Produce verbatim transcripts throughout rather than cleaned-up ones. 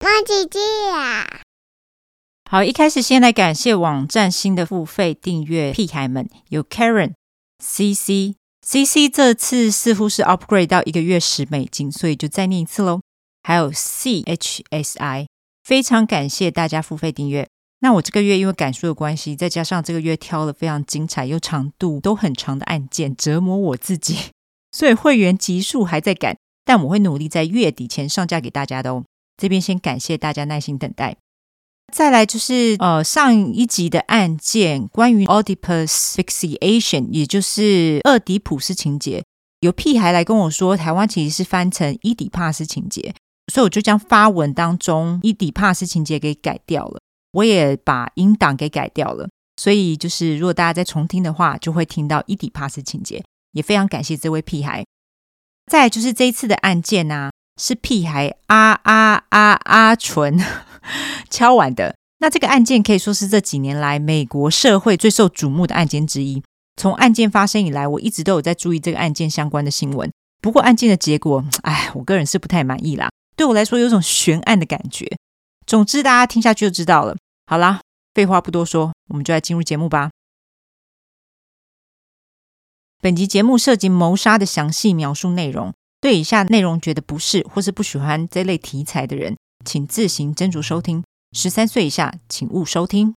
莫姐姐啊！ 好，一开始先来感谢网站新的付费订阅屁孩们，有 Karen、C C、C C 这次似乎是 upgrade 到一个月十美金，所以就再念一次咯。还有 C H S I， 非常感谢大家付费订阅。那我这个月因为赶书的关系，再加上这个月挑了非常精彩又长度都很长的案件，折磨我自己，所以会员集数还在赶，但我会努力在月底前上架给大家的哦。这边先感谢大家耐心等待。再来就是呃上一集的案件，关于 Oedipus Asphyxiation， 也就是俄狄浦斯情节，有屁孩来跟我说台湾其实是翻成伊底帕斯情节，所以我就将发文当中伊底帕斯情节给改掉了，我也把音档给改掉了，所以就是如果大家在重听的话就会听到伊底帕斯情节，也非常感谢这位屁孩。再来就是这一次的案件啊，是屁孩阿阿阿阿纯敲完的。那这个案件可以说是这几年来美国社会最受瞩目的案件之一，从案件发生以来我一直都有在注意这个案件相关的新闻，不过案件的结果哎，我个人是不太满意啦，对我来说有种悬案的感觉。总之大家听下去就知道了。好啦，废话不多说，我们就来进入节目吧。本集节目涉及谋杀的详细描述内容，对以下内容觉得不适或是不喜欢这类题材的人，请自行斟酌收听。十三岁以下请勿收听。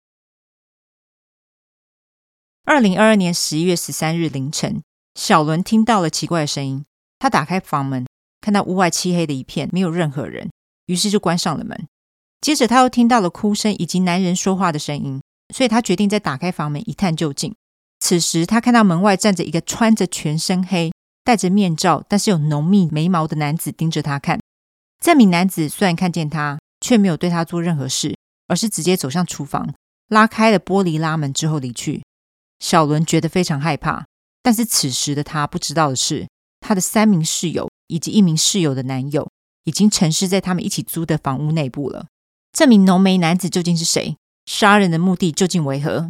二零二二年十一月十三日凌晨，小伦听到了奇怪的声音，他打开房门，看到屋外漆黑的一片，没有任何人，于是就关上了门。接着他又听到了哭声以及男人说话的声音，所以他决定再打开房门一探究竟。此时他看到门外站着一个穿着全身黑、戴着面罩但是有浓密眉毛的男子盯着他看。这名男子虽然看见他，却没有对他做任何事，而是直接走向厨房，拉开了玻璃拉门之后离去。小伦觉得非常害怕，但是此时的他不知道的是，他的三名室友以及一名室友的男友已经沉尸在他们一起租的房屋内部了。这名浓眉男子究竟是谁？杀人的目的究竟为何？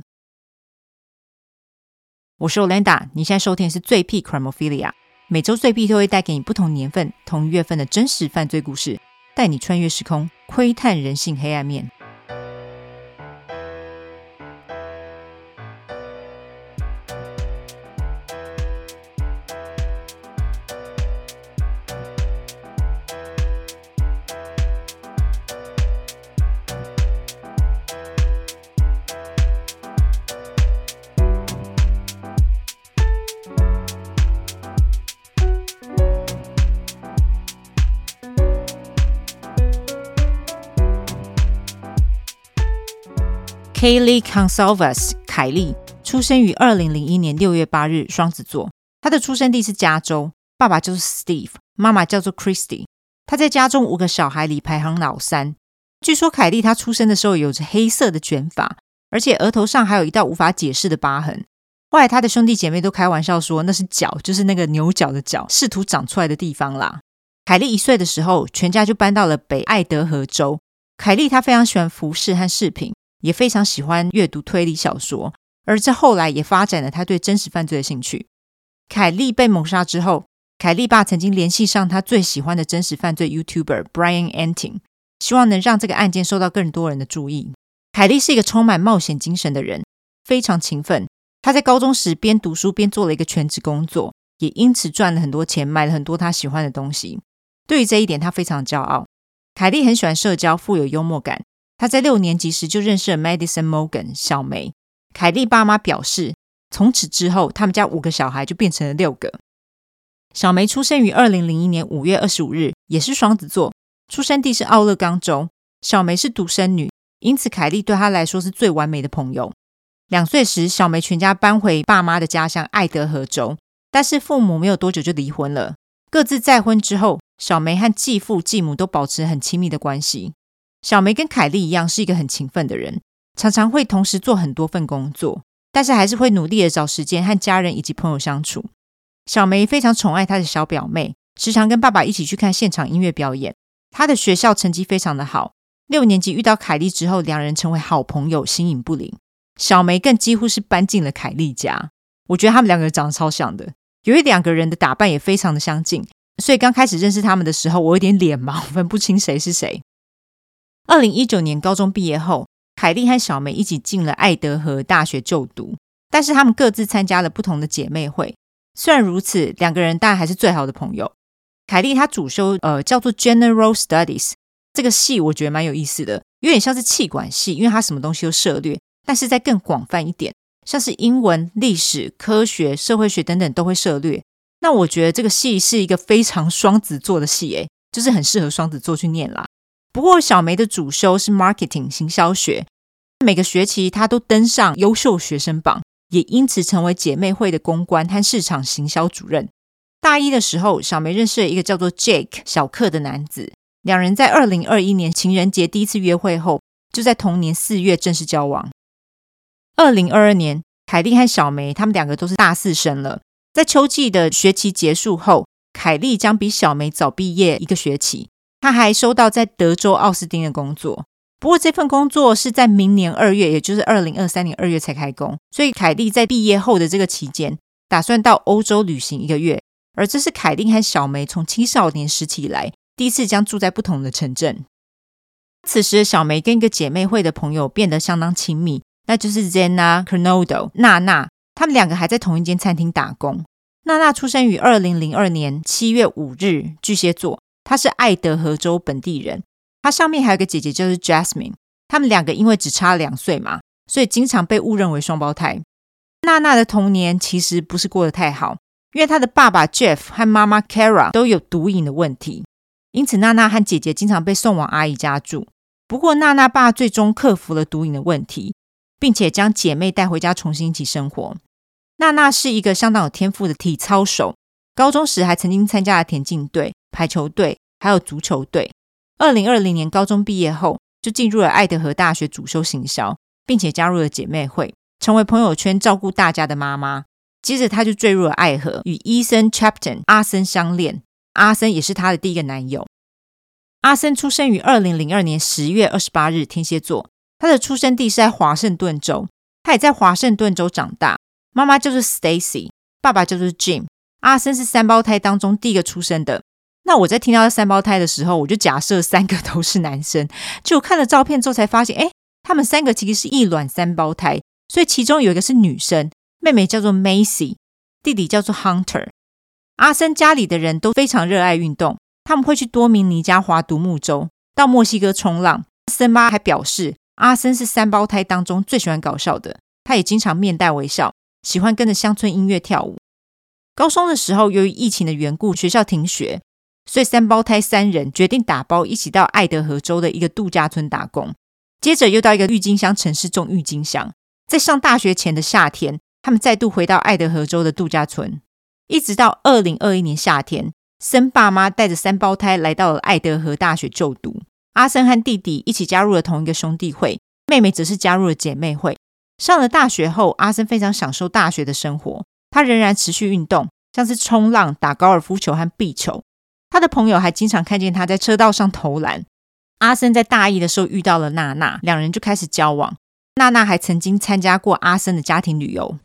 我是 Olanda， 你现在收听的是最屁 Crimophilia， 每周最屁都会带给你不同年份、同月份的真实犯罪故事，带你穿越时空，窥探人性黑暗面。Kaylee Consalvas 凯莉出生于二零零一年六月八日，双子座。她的出生地是加州，爸爸就是 Steve， 妈妈叫做 Christy。她在家中五个小孩里排行老三。据说凯莉她出生的时候有着黑色的卷发，而且额头上还有一道无法解释的疤痕。后来她的兄弟姐妹都开玩笑说那是角，就是那个牛角的角，试图长出来的地方啦。凯莉一岁的时候，全家就搬到了北爱德荷州。凯莉她非常喜欢服饰和饰品，也非常喜欢阅读推理小说，而这后来也发展了他对真实犯罪的兴趣。凯莉被谋杀之后，凯莉爸曾经联系上他最喜欢的真实犯罪 YouTuber Brian Antin， 希望能让这个案件受到更多人的注意。凯莉是一个充满冒险精神的人，非常勤奋。他在高中时边读书边做了一个全职工作，也因此赚了很多钱，买了很多他喜欢的东西。对于这一点他非常骄傲。凯莉很喜欢社交，富有幽默感。他在六年级时就认识了 Madison Morgan 小梅。凯莉爸妈表示，从此之后他们家五个小孩就变成了六个。小梅出生于二零零一年五月二十五日，也是双子座，出生地是奥勒冈州。小梅是独生女，因此凯莉对她来说是最完美的朋友。两岁时，小梅全家搬回爸妈的家乡爱德荷州，但是父母没有多久就离婚了。各自再婚之后，小梅和继父继母都保持很亲密的关系。小梅跟凯莉一样是一个很勤奋的人，常常会同时做很多份工作，但是还是会努力的找时间和家人以及朋友相处。小梅非常宠爱她的小表妹，时常跟爸爸一起去看现场音乐表演。她的学校成绩非常的好，六年级遇到凯莉之后，两人成为好朋友，形影不离。小梅更几乎是搬进了凯莉家。我觉得他们两个人长得超像的，由于两个人的打扮也非常的相近，所以刚开始认识他们的时候，我有点脸盲，分不清谁是谁。 二零一九年高中毕业后，凯莉和小梅一起进了爱德荷大学就读，但是他们各自参加了不同的姐妹会。虽然如此，两个人当然还是最好的朋友。凯莉她主修呃叫做 General Studies， 这个系我觉得蛮有意思的，有点像是企管系，因为它什么东西都涉猎，但是再更广泛一点，像是英文、历史、科学、社会学等等都会涉猎。那我觉得这个系是一个非常双子座的系耶，就是很适合双子座去念啦。不过小梅的主修是 Marketing 行销学，每个学期她都登上优秀学生榜，也因此成为姐妹会的公关和市场行销主任。大一的时候，小梅认识了一个叫做 Jake 小克的男子，两人在二零二一年情人节第一次约会后，就在同年四月正式交往。二零二二年，凯莉和小梅他们两个都是大四生了，在秋季的学期结束后，凯莉将比小梅早毕业一个学期，她还收到在德州奥斯汀的工作。不过这份工作是在明年二月，也就是二零二三年二月才开工，所以凯莉在毕业后的这个期间，打算到欧洲旅行一个月，而这是凯莉和小梅从青少年时期以来第一次将住在不同的城镇。此时小梅跟一个姐妹会的朋友变得相当亲密，那就是 Zena Cornodo 娜娜，他们两个还在同一间餐厅打工。娜娜出生于二零零二年七月五日，巨蟹座，她是爱德荷州本地人。她上面还有个姐姐就是 Jasmine， 他们两个因为只差两岁嘛，所以经常被误认为双胞胎。娜娜的童年其实不是过得太好，因为她的爸爸 Jeff 和妈妈 Kara 都有毒瘾的问题，因此娜娜和姐姐经常被送往阿姨家住。不过娜娜爸最终克服了毒瘾的问题，并且将姐妹带回家重新一起生活。娜娜是一个相当有天赋的体操手，高中时还曾经参加了田径队、排球队还有足球队。二零二零年高中毕业后，就进入了爱德荷大学主修行销，并且加入了姐妹会，成为朋友圈照顾大家的妈妈。接着她就坠入了爱河，与伊森 Chapton 阿森相恋，阿森也是她的第一个男友。阿森出生于二零零二年十月二十八日，天蝎座，他的出生地是在华盛顿州，他也在华盛顿州长大。妈妈就是 Stacy， 爸爸就是 Jim。 阿森是三胞胎当中第一个出生的。那我在听到三胞胎的时候，我就假设三个都是男生，结果看了照片之后才发现，诶，他们三个其实是异卵三胞胎，所以其中有一个是女生，妹妹叫做 Macy， 弟弟叫做 Hunter。 阿森家里的人都非常热爱运动，他们会去多明尼加划独木舟，到墨西哥冲浪。森妈还表示，阿森是三胞胎当中最喜欢搞笑的，他也经常面带微笑，喜欢跟着乡村音乐跳舞。高中的时候，由于疫情的缘故，学校停学，所以三胞胎三人决定打包一起到爱德荷州的一个度假村打工，接着又到一个郁金香城市种郁金香。在上大学前的夏天，他们再度回到爱德荷州的度假村，一直到二零二一年夏天，森爸妈带着三胞胎来到了爱德荷大学就读。阿森和弟弟一起加入了同一个兄弟会，妹妹则是加入了姐妹会。上了大学后，阿森非常享受大学的生活，他仍然持续运动，像是冲浪、打高尔夫球和壁球。他的朋友还经常看见他在车道上投篮。阿森在大一的时候遇到了娜娜，两人就开始交往。娜娜还曾经参加过阿森的家庭旅游。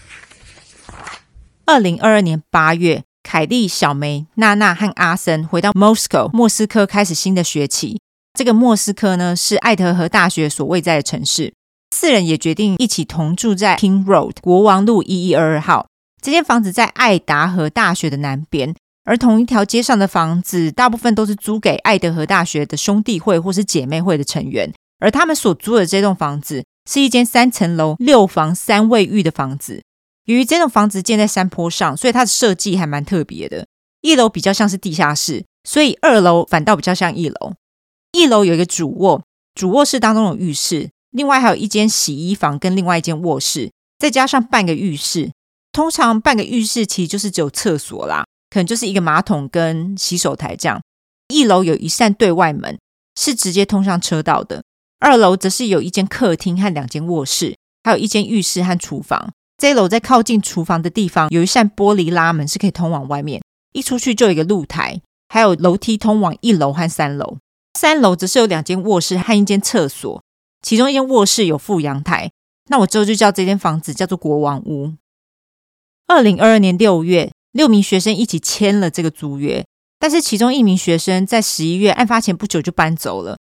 二零二二年八月，凯莉、小梅、娜娜和阿森回到 Moscow 莫斯科，开始新的学期。这个莫斯科呢，是爱德荷大学所位在的城市。四人也决定一起同住在 King Road 国王路一一二二号。这间房子在爱达荷大学的南边，而同一条街上的房子大部分都是租给爱德荷大学的兄弟会或是姐妹会的成员，而他们所租的这栋房子是一间三层楼六房三卫浴的房子。由于这栋房子建在山坡上，所以它的设计还蛮特别的。一楼比较像是地下室，所以二楼反倒比较像一楼。一楼有一个主卧，主卧室当中有浴室，另外还有一间洗衣房跟另外一间卧室，再加上半个浴室。通常半个浴室其实就是只有厕所啦，可能就是一个马桶跟洗手台这样。一楼有一扇对外门，是直接通上车道的。二楼则是有一间客厅和两间卧室，还有一间浴室和厨房。这一楼在靠近厨房的地方有一扇玻璃拉门，是可以通往外面，一出去就有一个露台，还有楼梯通往一楼和三楼。三楼则是有两间卧室和一间厕所，其中一间卧室有附阳台。那我之后就叫这间房子叫做国王屋。二零二二年六月，六名学生一起签了这个租约，但是其中一名学生在十一月案发前不久就搬走了，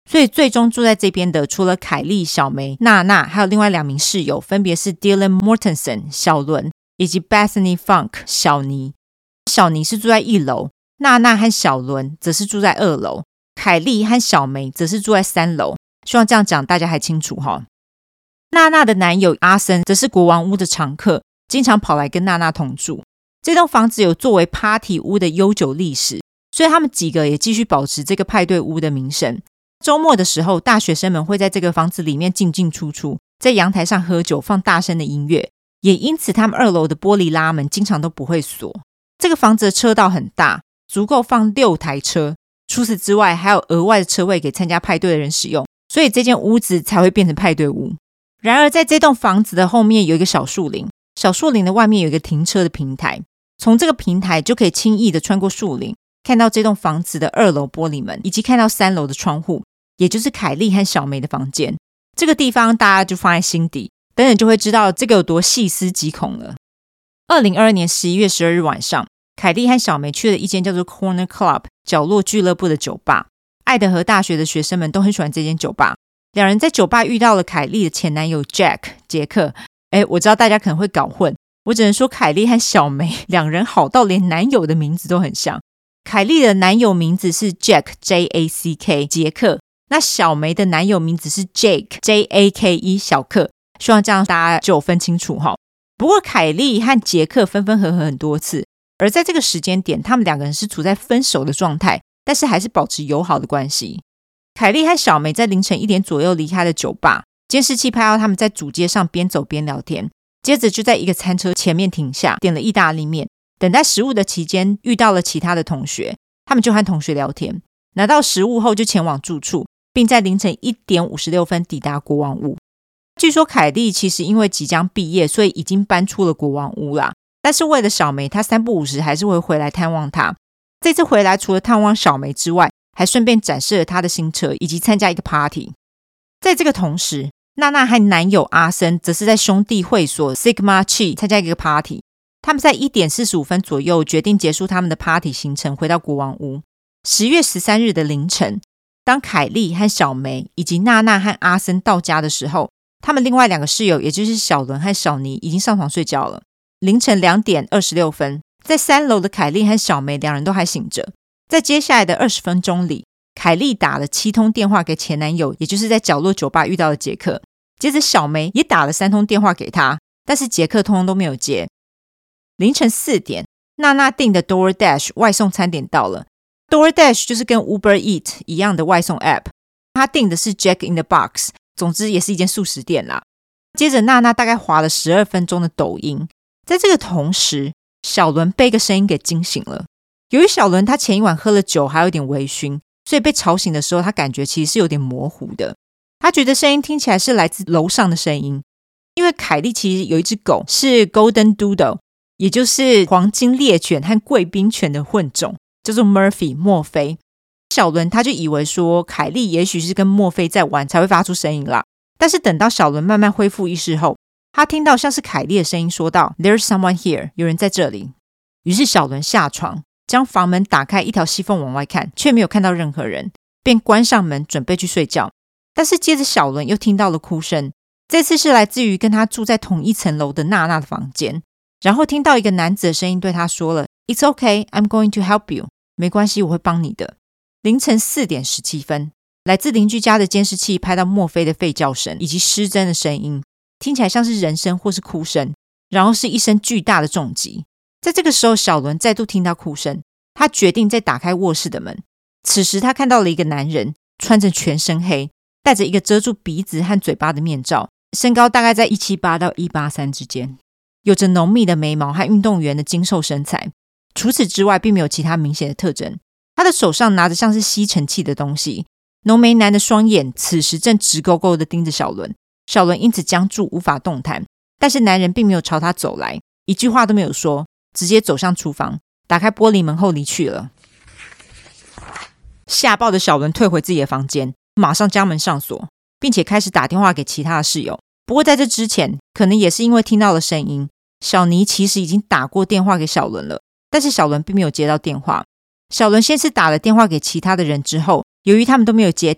所以最终住在这边的除了凯莉、小梅、娜娜，还有另外两名室友，分别是 Dylan Mortensen 小伦以及 Bethany Funk 小妮。小妮是住在一楼，娜娜和小伦则是住在二楼，凯莉和小梅则是住在三楼。希望这样讲大家还清楚哈。娜娜的男友阿森则是国王屋的常客，经常跑来跟娜娜同住。这栋房子有作为 party 屋的悠久历史，所以他们几个也继续保持这个派对屋的名声。周末的时候，大学生们会在这个房子里面进进出出，在阳台上喝酒，放大声的音乐，也因此他们二楼的玻璃拉门经常都不会锁。这个房子的车道很大，足够放六台车，除此之外还有额外的车位给参加派对的人使用，所以这间屋子才会变成派对屋。然而在这栋房子的后面有一个小树林，小树林的外面有一个停车的平台，从这个平台就可以轻易的穿过树林，看到这栋房子的二楼玻璃门，以及看到三楼的窗户，也就是凯莉和小梅的房间。这个地方大家就放在心底，等等就会知道这个有多细思极恐了。二零二二年十一月十二日晚上，凯莉和小梅去了一间叫做 Corner Club 角落俱乐部的酒吧。爱德荷大学的学生们都很喜欢这间酒吧。两人在酒吧遇到了凯莉的前男友 Jack 杰克。诶，我知道大家可能会搞混，我只能说凯莉和小梅两人好到连男友的名字都很像。凯莉的男友名字是 Jack J A C K 杰克，那小梅的男友名字是 Jake J A K E 小克。希望这样大家就有分清楚哈。不过凯莉和杰克分分合合很多次，而在这个时间点他们两个人是处在分手的状态，但是还是保持友好的关系。凯莉和小梅在凌晨一点左右离开了酒吧，监视器拍到他们在主街上边走边聊天，接着就在一个餐车前面停下，点了意大利面。等待食物的期间遇到了其他的同学，他们就和同学聊天，拿到食物后就前往住处，并在凌晨一点五十六分抵达国王屋。据说凯莉其实因为即将毕业，所以已经搬出了国王屋啦，但是为了小梅，她三不五时还是会回来探望她。这次回来除了探望小梅之外，还顺便展示了她的新车，以及参加一个 party。 在这个同时，娜娜和男友阿森则是在兄弟会所 Sigma Chi 参加一个 party。 他们在一点四十五分左右决定结束他们的 party 行程，回到国王屋。十月十三日的凌晨，当凯莉和小梅以及娜娜和阿森到家的时候，他们另外两个室友也就是小伦和小妮已经上床睡觉了。凌晨两点二十六分，在三楼的凯莉和小梅两人都还醒着。在接下来的二十分钟里，凯莉打了七通电话给前男友，也就是在角落酒吧遇到的杰克。接着小梅也打了三通电话给他，但是杰克通通都没有接。凌晨四点，娜娜订的 DoorDash 外送餐点到了。 DoorDash 就是跟 Uber Eat 一样的外送 App， 她订的是 Jack in the Box， 总之也是一间素食店啦。接着娜娜大概滑了十二分钟的抖音。在这个同时，小伦被一个声音给惊醒了。由于小伦他前一晚喝了酒，还有点微醺，所以被吵醒的时候他感觉其实是有点模糊的。他觉得声音听起来是来自楼上的声音，因为凯莉其实有一只狗是 Golden Doodle， 也就是黄金猎犬和贵宾犬的混种，叫做 Murphy 墨菲。小伦他就以为说凯莉也许是跟墨菲在玩才会发出声音啦，但是等到小伦慢慢恢复意识后，他听到像是凯莉的声音说道 There's someone here， 有人在这里。于是小伦下床，将房门打开一条细缝往外看，却没有看到任何人，便关上门准备去睡觉。但是接着小伦又听到了哭声，这次是来自于跟他住在同一层楼的娜娜的房间。然后听到一个男子的声音对他说了 It's okay, I'm going to help you， 没关系，我会帮你的。凌晨四点十七分，来自邻居家的监视器拍到墨菲的吠叫声以及失真的声音，听起来像是人声或是哭声，然后是一声巨大的重击。在这个时候，小伦再度听到哭声，他决定再打开卧室的门。此时他看到了一个男人，穿着全身黑，戴着一个遮住鼻子和嘴巴的面罩，身高大概在一百七十八到一百八十三之间，有着浓密的眉毛和运动员的精瘦身材。除此之外并没有其他明显的特征。他的手上拿着像是吸尘器的东西。浓眉男的双眼此时正直勾勾地盯着小伦，小伦因此僵住无法动弹，但是男人并没有朝他走来，一句话都没有说，直接走向厨房，打开玻璃门后离去了。吓爆的小伦退回自己的房间，马上将门上锁，并且开始打电话给其他的室友。不过在这之前，可能也是因为听到了声音，小妮其实已经打过电话给小伦了，但是小伦并没有接到电话。小伦先是打了电话给其他的人之后，由于他们都没有接听，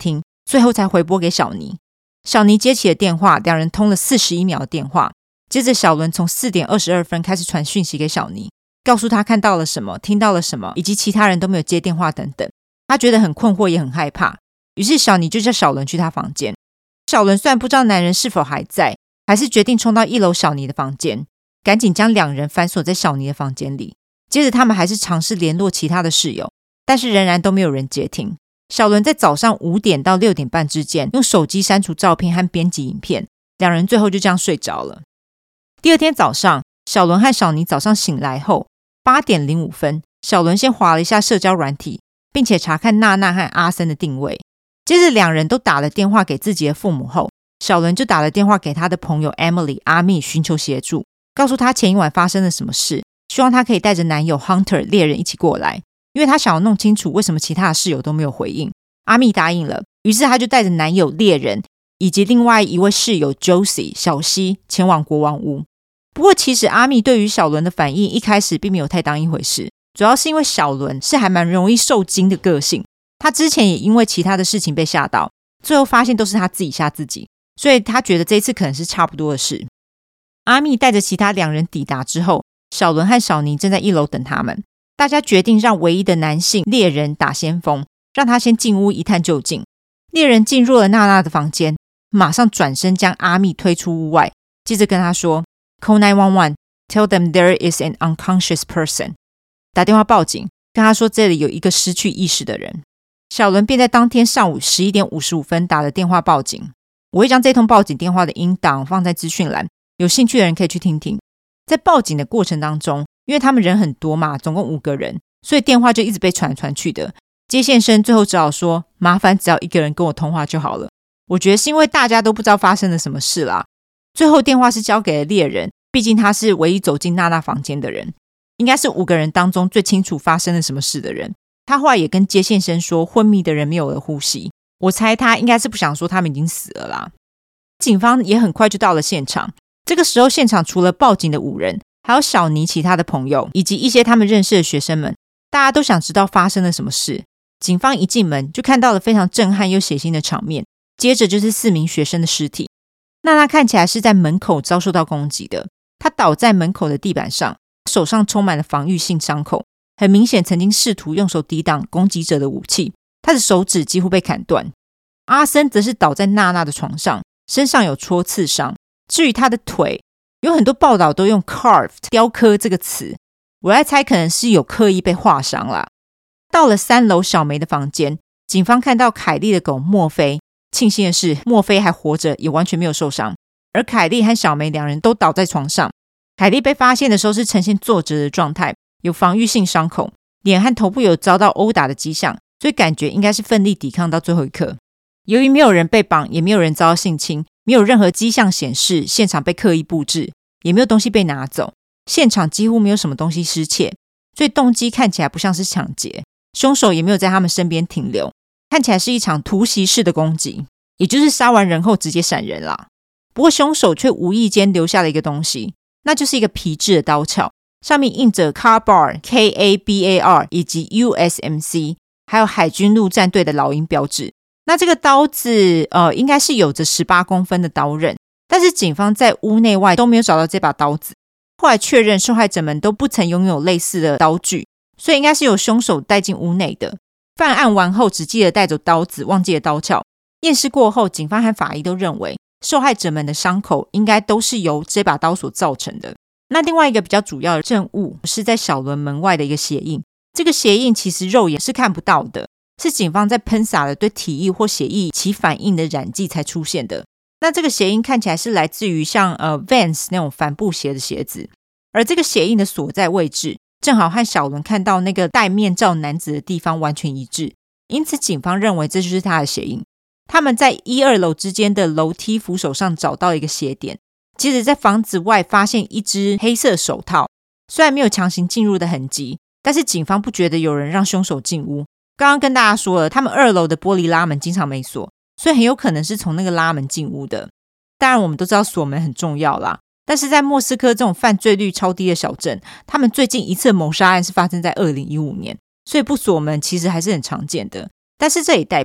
最后才回拨给小尼。小尼接起了电话，两人通了四十一秒的电话。接着小伦从四点二十二分开始传讯息给小尼，告诉他看到了什么，听到了什么，以及其他人都没有接电话等等。他觉得很困惑也很害怕，于是小尼就叫小伦去他房间。小伦虽然不知道男人是否还在，还是决定冲到一楼小尼的房间，赶紧将两人反锁在小尼的房间里。接着他们还是尝试联络其他的室友，但是仍然都没有人接听。小伦在早上五点到六点半之间用手机删除照片和编辑影片，两人最后就这样睡着了。第二天早上，小伦和小尼早上醒来后，八点零五分，小伦先滑了一下社交软体，并且查看娜娜和阿森的定位。接着两人都打了电话给自己的父母后，小伦就打了电话给他的朋友 Emily 阿蜜寻求协助，告诉他前一晚发生了什么事，希望他可以带着男友 Hunter 猎人一起过来，因为他想要弄清楚为什么其他的室友都没有回应。阿蜜答应了，于是他就带着男友猎人以及另外一位室友 Josie 小西前往国王屋。不过其实阿蜜对于小伦的反应一开始并没有太当一回事，主要是因为小伦是还蛮容易受惊的个性，他之前也因为其他的事情被吓到，最后发现都是他自己吓自己，所以他觉得这一次可能是差不多的事。阿蜜带着其他两人抵达之后，小伦和小尼正在一楼等他们。大家决定让唯一的男性猎人打先锋，让他先进屋一探究竟。猎人进入了娜娜的房间，马上转身将阿蜜推出屋外，接着跟他说 Call 九一一 Tell them there is an unconscious person， 打电话报警，跟他说这里有一个失去意识的人。小伦便在当天上午十一点五十五分打了电话报警。我会将这通报警电话的音档放在资讯栏，有兴趣的人可以去听听。在报警的过程当中，因为他们人很多嘛，总共五个人，所以电话就一直被传来传去的。接线生最后只好说，麻烦只要一个人跟我通话就好了。我觉得是因为大家都不知道发生了什么事啦。最后电话是交给了猎人，毕竟他是唯一走进娜娜房间的人，应该是五个人当中最清楚发生了什么事的人。他后来也跟接线生说，昏迷的人没有了呼吸，我猜他应该是不想说他们已经死了啦。警方也很快就到了现场，这个时候现场除了报警的五人，还有小尼其他的朋友以及一些他们认识的学生们，大家都想知道发生了什么事。警方一进门就看到了非常震撼又血腥的场面，接着就是四名学生的尸体。娜娜看起来是在门口遭受到攻击的，她倒在门口的地板上，手上充满了防御性伤口，很明显曾经试图用手抵挡攻击者的武器，她的手指几乎被砍断。阿森则是倒在娜娜的床上，身上有戳刺伤，至于他的腿，有很多报道都用 carved 雕刻这个词，我在猜可能是有刻意被划伤啦。到了三楼小梅的房间，警方看到凯莉的狗墨菲，庆幸的是墨菲还活着，也完全没有受伤，而凯莉和小梅两人都倒在床上。凯莉被发现的时候是呈现坐着的状态，有防御性伤口，脸和头部有遭到殴打的迹象，所以感觉应该是奋力抵抗到最后一刻。由于没有人被绑，也没有人遭到性侵，没有任何迹象显示现场被刻意布置，也没有东西被拿走，现场几乎没有什么东西失窃，所以动机看起来不像是抢劫，凶手也没有在他们身边停留，看起来是一场突袭式的攻击，也就是杀完人后直接闪人啦。不过凶手却无意间留下了一个东西，那就是一个皮质的刀鞘，上面印着 K-bar K A B A R 以及 U S M C 还有海军陆战队的老鹰标志。那这个刀子呃，应该是有着十八公分的刀刃，但是警方在屋内外都没有找到这把刀子。后来确认受害者们都不曾拥有类似的刀具，所以应该是由凶手带进屋内的。犯案完后只记得带走刀子，忘记了刀鞘。验尸过后，警方和法医都认为受害者们的伤口应该都是由这把刀所造成的。那另外一个比较主要的证物是在小伦门外的一个鞋印，这个鞋印其实肉眼是看不到的，是警方在喷洒了对体液或血液起反应的染剂才出现的。那这个鞋印看起来是来自于像呃 Vans 那种帆布鞋的鞋子，而这个鞋印的所在位置正好和小伦看到那个戴面罩男子的地方完全一致，因此警方认为这就是他的鞋印。他们在一二楼之间的楼梯扶手上找到一个鞋点，接着在房子外发现一只黑色手套，虽然没有强行进入的痕迹，但是警方不觉得有人让凶手进屋。刚刚跟大家说了，他们二楼的玻璃拉门经常没锁，所以很有可能是从那个拉门进屋的。当然我们都知道锁门很重要啦，但是在莫斯科这种犯罪率超低的小镇，他们最近一次谋杀案是发生在二零一五年，所以不锁门其实还是很常见的。但是这也代表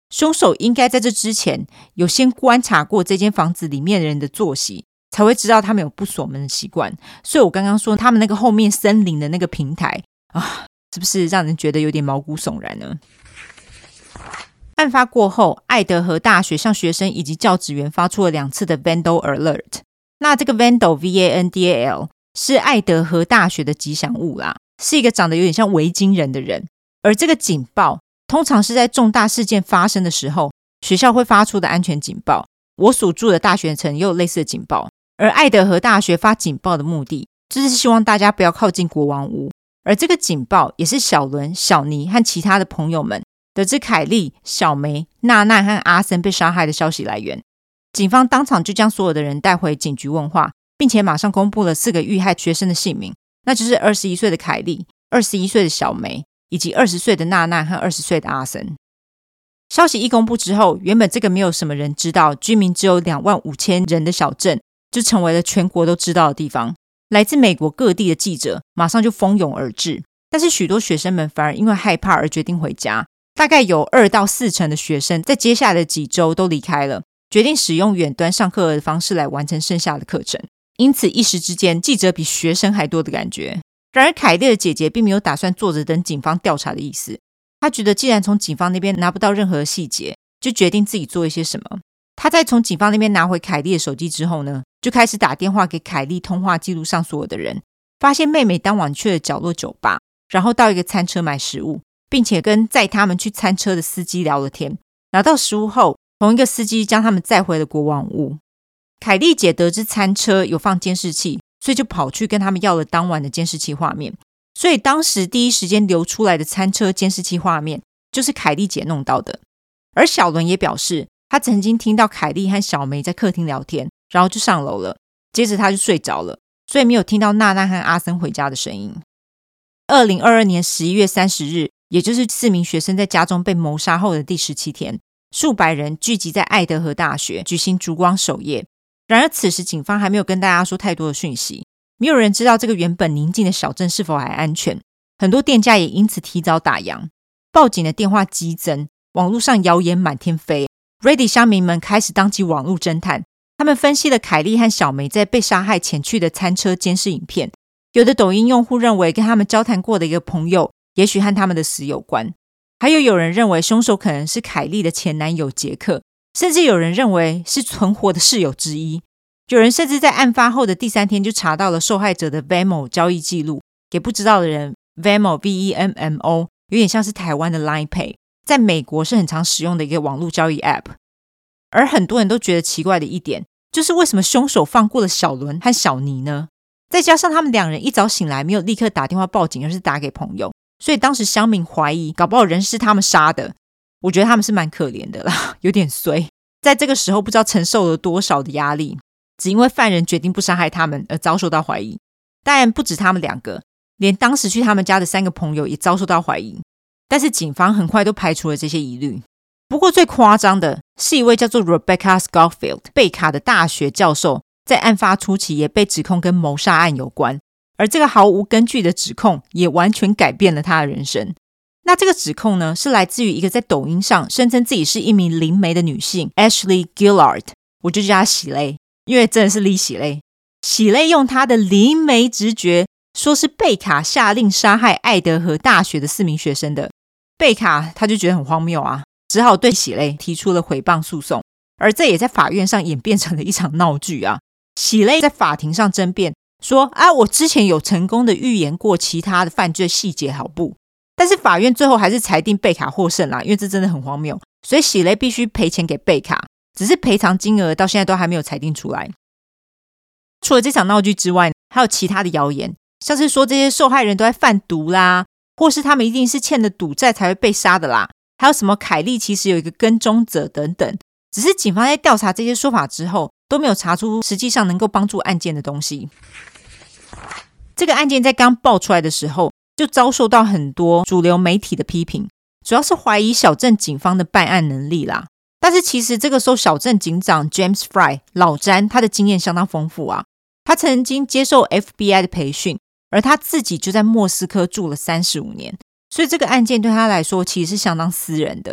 凶手应该在这之前有先观察过这间房子里面的人的作息，才会知道他们有不锁门的习惯。所以我刚刚说他们那个后面森林的那个平台啊，是不是让人觉得有点毛骨悚然呢？案发过后，爱德荷大学向学生以及教职员发出了两次的 Vandal Alert。 那这个 Vandal V A N D A L 是爱德荷大学的吉祥物啦，是一个长得有点像维京人的人。而这个警报通常是在重大事件发生的时候学校会发出的安全警报。我所住的大学城也有类似的警报，而爱德荷大学发警报的目的就是希望大家不要靠近国王屋。而这个警报也是小伦、小尼和其他的朋友们得知凯莉、小梅、娜娜和阿森被杀害的消息来源。警方当场就将所有的人带回警局问话，并且马上公布了四个遇害学生的姓名，那就是二十一岁的凯莉、二十一岁的小梅以及二十岁的娜娜和二十岁的阿森。消息一公布之后，原本这个没有什么人知道，居民只有两万五千人的小镇就成为了全国都知道的地方。来自美国各地的记者马上就蜂拥而至，但是许多学生们反而因为害怕而决定回家。大概有二到四成的学生在接下来的几周都离开了，决定使用远端上课的方式来完成剩下的课程。因此一时之间记者比学生还多的感觉。然而凯莉的姐姐并没有打算坐着等警方调查的意思，她觉得既然从警方那边拿不到任何细节，就决定自己做一些什么。她在从警方那边拿回凯莉的手机之后呢，就开始打电话给凯莉通话记录上所有的人，发现妹妹当晚去了角落酒吧，然后到一个餐车买食物，并且跟载他们去餐车的司机聊了天。拿到食物后，同一个司机将他们载回了国王屋。凯莉姐得知餐车有放监视器，所以就跑去跟他们要了当晚的监视器画面。所以当时第一时间流出来的餐车监视器画面就是凯莉姐弄到的。而小伦也表示，他曾经听到凯莉和小梅在客厅聊天，然后就上楼了，接着他就睡着了，所以没有听到娜娜和阿森回家的声音。二零二二年十一月三十日，也就是四名学生在家中被谋杀后的第十七天，数百人聚集在爱德荷大学举行烛光守夜。然而此时警方还没有跟大家说太多的讯息，没有人知道这个原本宁静的小镇是否还安全，很多店家也因此提早打烊。报警的电话激增，网络上谣言满天飞。 Reddit 乡民们开始当起网络侦探，他们分析了凯莉和小梅在被杀害前去的餐车监视影片。有的抖音用户认为跟他们交谈过的一个朋友也许和他们的死有关，还有有人认为凶手可能是凯莉的前男友杰克，甚至有人认为是存活的室友之一。有人甚至在案发后的第三天就查到了受害者的 Venmo 交易记录。给不知道的人， Venmo V E M M O 有点像是台湾的 Line Pay， 在美国是很常使用的一个网络交易 App。 而很多人都觉得奇怪的一点，就是为什么凶手放过了小伦和小尼呢？再加上他们两人一早醒来没有立刻打电话报警，而是打给朋友，所以当时乡民怀疑搞不好人是他们杀的。我觉得他们是蛮可怜的啦，有点衰，在这个时候不知道承受了多少的压力，只因为犯人决定不杀害他们而遭受到怀疑。当然不止他们两个，连当时去他们家的三个朋友也遭受到怀疑，但是警方很快都排除了这些疑虑。不过最夸张的是一位叫做 Rebecca Schofield 贝卡的大学教授，在案发初期也被指控跟谋杀案有关，而这个毫无根据的指控也完全改变了他的人生。那这个指控呢，是来自于一个在抖音上声称自己是一名灵媒的女性 Ashley Gillard， 我就叫她喜蕾，因为真的是李喜蕾。喜蕾用她的灵媒直觉说是贝卡下令杀害爱德荷大学的四名学生的。贝卡他就觉得很荒谬啊，只好对喜蕾提出了诽谤诉讼，而这也在法院上演变成了一场闹剧啊。喜蕾在法庭上争辩说啊，我之前有成功的预言过其他的犯罪细节好不？但是法院最后还是裁定贝卡获胜啦，因为这真的很荒谬，所以喜蕾必须赔钱给贝卡，只是赔偿金额到现在都还没有裁定出来。除了这场闹剧之外，还有其他的谣言，像是说这些受害人都在贩毒啦，或是他们一定是欠了赌债才会被杀的啦，还有什么凯莉其实有一个跟踪者等等。只是警方在调查这些说法之后，都没有查出实际上能够帮助案件的东西。这个案件在刚爆出来的时候，就遭受到很多主流媒体的批评，主要是怀疑小镇警方的办案能力啦。但是其实这个时候小镇警长 James Fry 老詹他的经验相当丰富啊，他曾经接受 F B I 的培训，而他自己就在莫斯科住了三十五年，所以这个案件对他来说其实是相当私人的。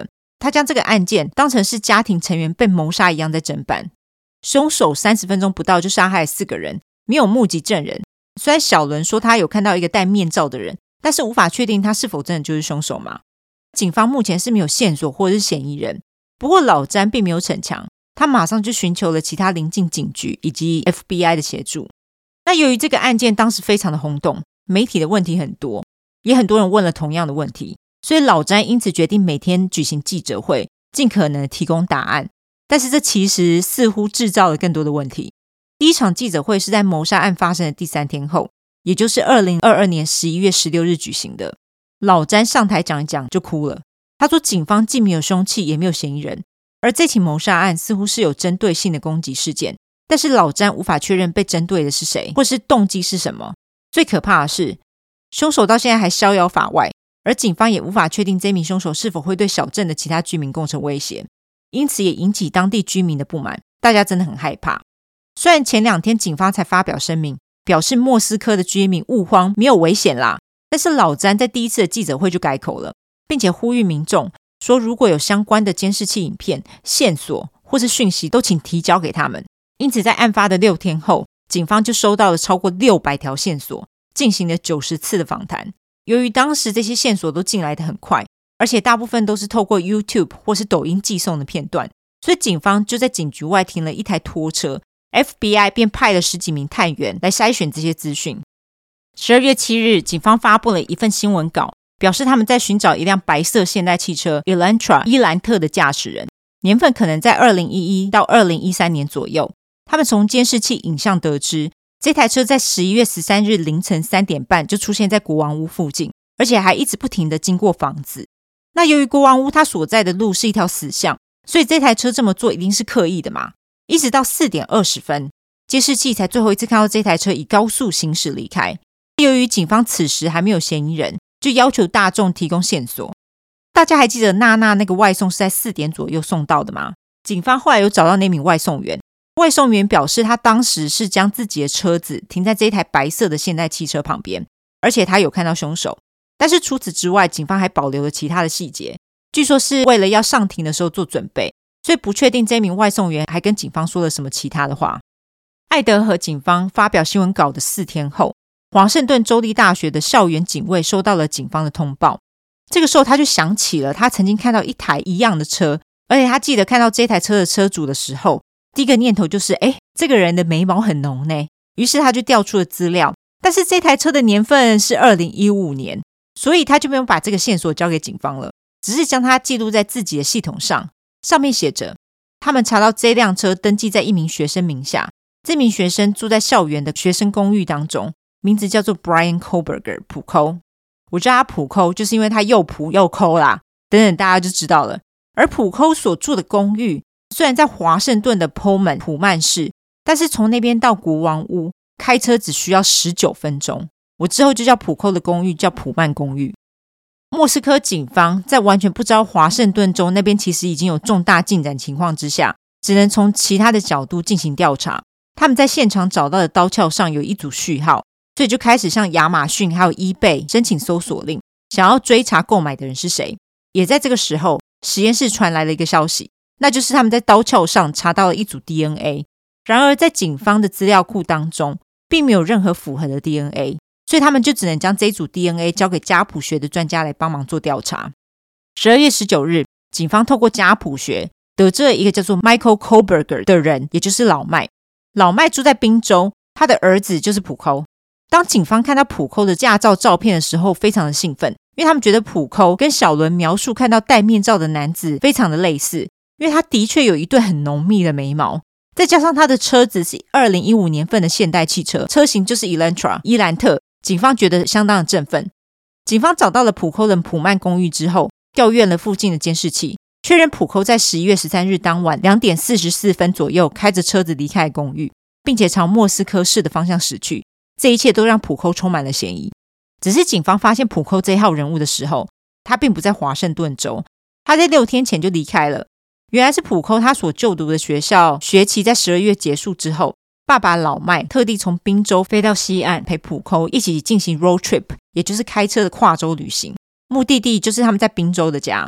他将这个案件当成是家庭成员被谋杀一样在侦办。凶手三十分钟不到就杀害了四个人，没有目击证人。虽然小伦说他有看到一个戴面罩的人，但是无法确定他是否真的就是凶手嘛。警方目前是没有线索或者是嫌疑人，不过老詹并没有逞强，他马上就寻求了其他邻近警局以及 F B I 的协助。那由于这个案件当时非常的轰动，媒体的问题很多，也很多人问了同样的问题，所以老詹因此决定每天举行记者会，尽可能提供答案。但是这其实似乎制造了更多的问题。第一场记者会是在谋杀案发生的第三天后，也就是二零二二年十一月十六日举行的。老詹上台讲一讲就哭了，他说警方既没有凶器也没有嫌疑人，而这起谋杀案似乎是有针对性的攻击事件，但是老詹无法确认被针对的是谁，或是动机是什么。最可怕的是，凶手到现在还逍遥法外，而警方也无法确定这名凶手是否会对小镇的其他居民构成威胁，因此也引起当地居民的不满，大家真的很害怕。虽然前两天警方才发表声明，表示莫斯科的居民勿慌，没有危险啦，但是老詹在第一次的记者会就改口了，并且呼吁民众说，如果有相关的监视器影片、线索或是讯息，都请提交给他们。因此在案发的六天后，警方就收到了超过六百条线索，进行了九十次的访谈。由于当时这些线索都进来得很快，而且大部分都是透过 YouTube 或是抖音寄送的片段，所以警方就在警局外停了一台拖车， F B I 便派了十几名探员来筛选这些资讯。十二月七日，警方发布了一份新闻稿，表示他们在寻找一辆白色现代汽车 Elantra 伊兰特的驾驶人，年份可能在二零一一到二零一三年左右。他们从监视器影像得知，这台车在十一月十三日凌晨三点半就出现在国王屋附近，而且还一直不停地经过房子。那由于国王屋它所在的路是一条死巷，所以这台车这么做一定是刻意的嘛。一直到四点二十分，监视器才最后一次看到这台车以高速行驶离开。由于警方此时还没有嫌疑人，就要求大众提供线索。大家还记得娜娜那个外送是在四点左右送到的吗？警方后来有找到那名外送员，外送员表示他当时是将自己的车子停在这一台白色的现代汽车旁边，而且他有看到凶手。但是除此之外，警方还保留了其他的细节，据说是为了要上庭的时候做准备，所以不确定这名外送员还跟警方说了什么其他的话。艾德和警方发表新闻稿的四天后，华盛顿州立大学的校园警卫收到了警方的通报。这个时候他就想起了他曾经看到一台一样的车，而且他记得看到这台车的车主的时候，第一个念头就是诶，这个人的眉毛很浓呢。于是他就调出了资料，但是这台车的年份是二零一五年，所以他就没有把这个线索交给警方了，只是将它记录在自己的系统上。上面写着，他们查到这辆车登记在一名学生名下，这名学生住在校园的学生公寓当中，名字叫做 Brian Koberger 普抠。我叫他普抠就是因为他又普又抠啦，等等大家就知道了。而普抠所住的公寓虽然在华盛顿的 Pullman 普曼市，但是从那边到国王屋开车只需要十九分钟。我之后就叫普抠的公寓叫普曼公寓。莫斯科警方在完全不知道华盛顿州那边其实已经有重大进展情况之下，只能从其他的角度进行调查。他们在现场找到的刀鞘上有一组序号，所以就开始向亚马逊还有 eBay 申请搜索令，想要追查购买的人是谁。也在这个时候，实验室传来了一个消息，那就是他们在刀鞘上查到了一组 D N A。 然而在警方的资料库当中并没有任何符合的 D N A， 所以他们就只能将这组 D N A 交给家谱学的专家来帮忙做调查。十二月十九日，警方透过家谱学得知了一个叫做 Michael Koberger 的人，也就是老麦。老麦住在宾州，他的儿子就是普抠。当警方看到普抠的驾照照片的时候，非常的兴奋，因为他们觉得普抠跟小伦描述看到戴面罩的男子非常的类似，因为他的确有一对很浓密的眉毛，再加上他的车子是二零一五年份的现代汽车，车型就是 Elantra 伊兰特，警方觉得相当的振奋。警方找到了普抠的普曼公寓之后，调阅了附近的监视器，确认普抠在十一月十三日当晚两点四十四分左右开着车子离开公寓，并且朝莫斯科市的方向驶去。这一切都让普抠充满了嫌疑。只是警方发现普抠这一号人物的时候，他并不在华盛顿州，他在六天前就离开了。原来是普抠他所就读的学校学期在十二月结束之后，爸爸老麦特地从宾州飞到西岸陪普抠一起进行 road trip， 也就是开车的跨州旅行，目的地就是他们在宾州的家。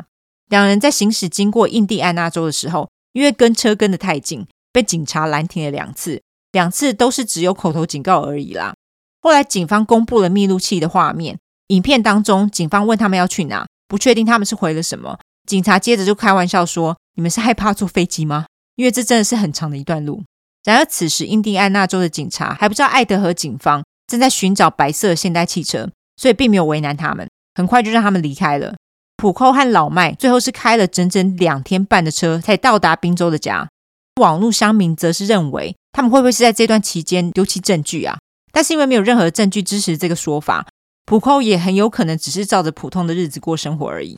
两人在行驶经过印第安纳州的时候，因为跟车跟得太近，被警察拦停了两次，两次都是只有口头警告而已啦。后来警方公布了密录器的画面，影片当中警方问他们要去哪，不确定他们是回了什么，警察接着就开玩笑说，你们是害怕坐飞机吗？因为这真的是很长的一段路。然而此时印第安纳州的警察还不知道爱德和警方正在寻找白色的现代汽车，所以并没有为难他们，很快就让他们离开了。普寇和老麦最后是开了整整两天半的车才到达宾州的家。网络乡民则是认为他们会不会是在这段期间丢弃证据啊？但是因为没有任何证据支持这个说法，普寇也很有可能只是照着普通的日子过生活而已。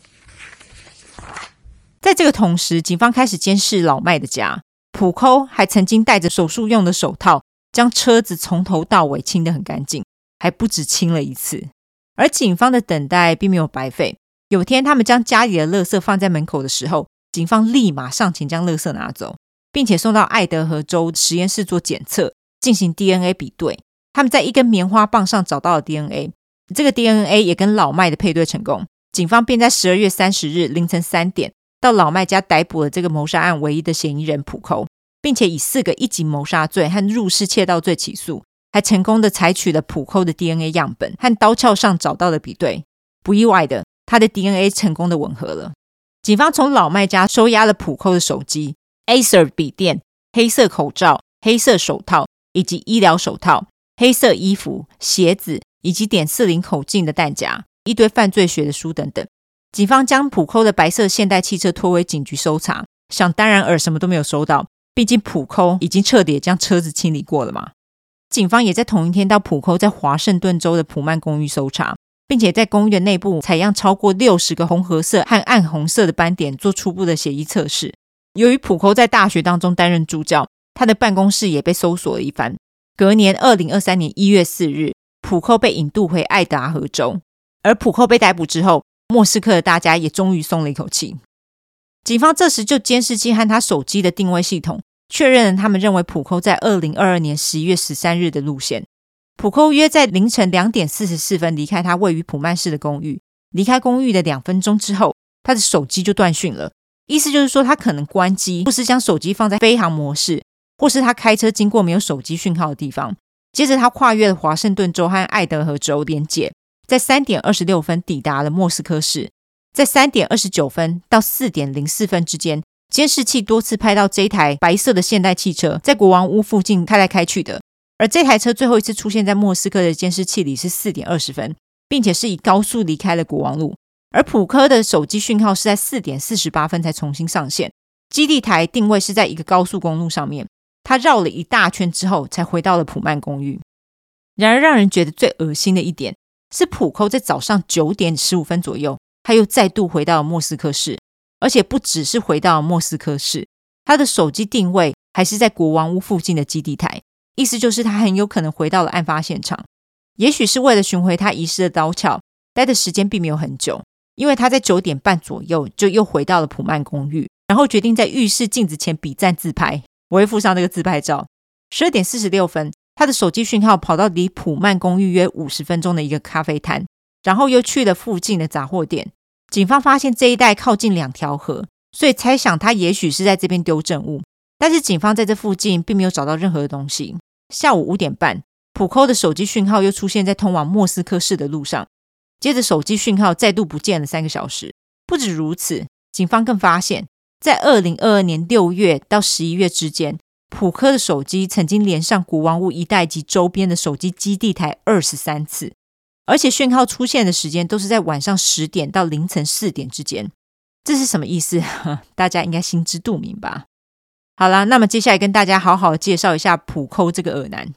在这个同时，警方开始监视老麦的家。普寇还曾经戴着手术用的手套，将车子从头到尾清得很干净，还不止清了一次。而警方的等待并没有白费。有天他们将家里的垃圾放在门口的时候，警方立马上前将垃圾拿走，并且送到爱德荷州实验室做检测，进行 D N A 比对。他们在一根棉花棒上找到了 D N A， 这个 D N A 也跟老麦的配对成功。警方便在十二月三十日凌晨三点到老麦家逮捕了这个谋杀案唯一的嫌疑人普寇，并且以四个一级谋杀罪和入室窃盗罪起诉，还成功的采取了普寇的 D N A 样本和刀鞘上找到的比对。不意外的，他的 D N A 成功的吻合了。警方从老麦家收押了普寇的手机、Acer 笔电、黑色口罩、黑色手套以及医疗手套、黑色衣服、鞋子以及点四零口径的弹夹、一堆犯罪学的书等等。警方将普寇的白色现代汽车拖回警局搜查，想当然尔什么都没有收到，毕竟普寇已经彻底将车子清理过了嘛。警方也在同一天到普寇在华盛顿州的普曼公寓搜查，并且在公寓的内部采样超过六十个红褐色和暗红色的斑点做初步的血液测试。由于普寇在大学当中担任助教，他的办公室也被搜索了一番。隔年二零二三年一月四日，普寇被引渡回爱达荷州。而普寇被逮捕之后，莫斯科的大家也终于松了一口气。警方这时就监视器和他手机的定位系统确认了他们认为普寇在二零二二年十一月十三日的路线。普寇约在凌晨两点四十四分离开他位于普曼市的公寓，离开公寓的两分钟之后，他的手机就断讯了。意思就是说他可能关机，或是将手机放在飞行模式，或是他开车经过没有手机讯号的地方。接着他跨越了华盛顿州和爱德荷州边界，在三点二十六分抵达了莫斯科市。在三点二十九分到四点零四分之间，监视器多次拍到这台白色的现代汽车在国王屋附近开来开去的。而这台车最后一次出现在莫斯科的监视器里是四点二十分，并且是以高速离开了国王路。而普科的手机讯号是在四点四十八分才重新上线，基地台定位是在一个高速公路上面。他绕了一大圈之后才回到了普曼公寓。然而让人觉得最恶心的一点是，普寇在早上九点十五分左右他又再度回到了莫斯科市，而且不只是回到了莫斯科市，他的手机定位还是在国王屋附近的基地台，意思就是他很有可能回到了案发现场。也许是为了寻回他遗失的刀鞘，待的时间并没有很久，因为他在九点半左右就又回到了普曼公寓，然后决定在浴室镜子前比赞自拍。我会附上这个自拍照。十二点四十六分，他的手机讯号跑到离普曼公寓约五十分钟的一个咖啡摊，然后又去了附近的杂货店。警方发现这一带靠近两条河，所以猜想他也许是在这边丢证物，但是警方在这附近并没有找到任何的东西。下午五点半，普寇的手机讯号又出现在通往莫斯科市的路上，接着手机讯号再度不见了三个小时。不止如此，警方更发现在二零二二年六月到十一月之间，普科的手机曾经连上国王屋一带及周边的手机基地台二十三次，而且讯号出现的时间都是在晚上十点到凌晨四点之间。这是什么意思？大家应该心知肚明吧。好啦，那么接下来跟大家好好介绍一下普寇这个恶男。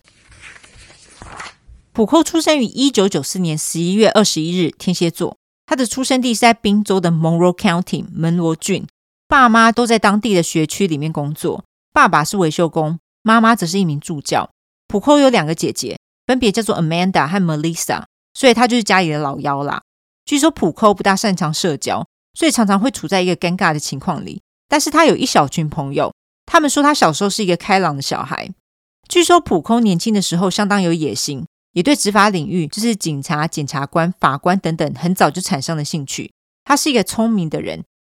普寇出生于一九九四年十一月二十一日，天蝎座。他的出生地是在宾州的 Monroe County 门罗郡，爸妈都在当地的学区里面工作。爸爸是维修工，妈妈则是一名助教。普寇有两个姐姐，分别叫做 Amanda 和 Melissa， 所以他就是家里的老幺啦。据说普寇不大擅长社交，所以常常会处在一个尴尬的情况里，但是他有一小群朋友，他们说他小时候是一个开朗的小孩。据说普寇年轻的时候相当有野心，也对执法领域，就是警察、检察官、法官等等很早就产生了兴趣。他是一个聪明的人，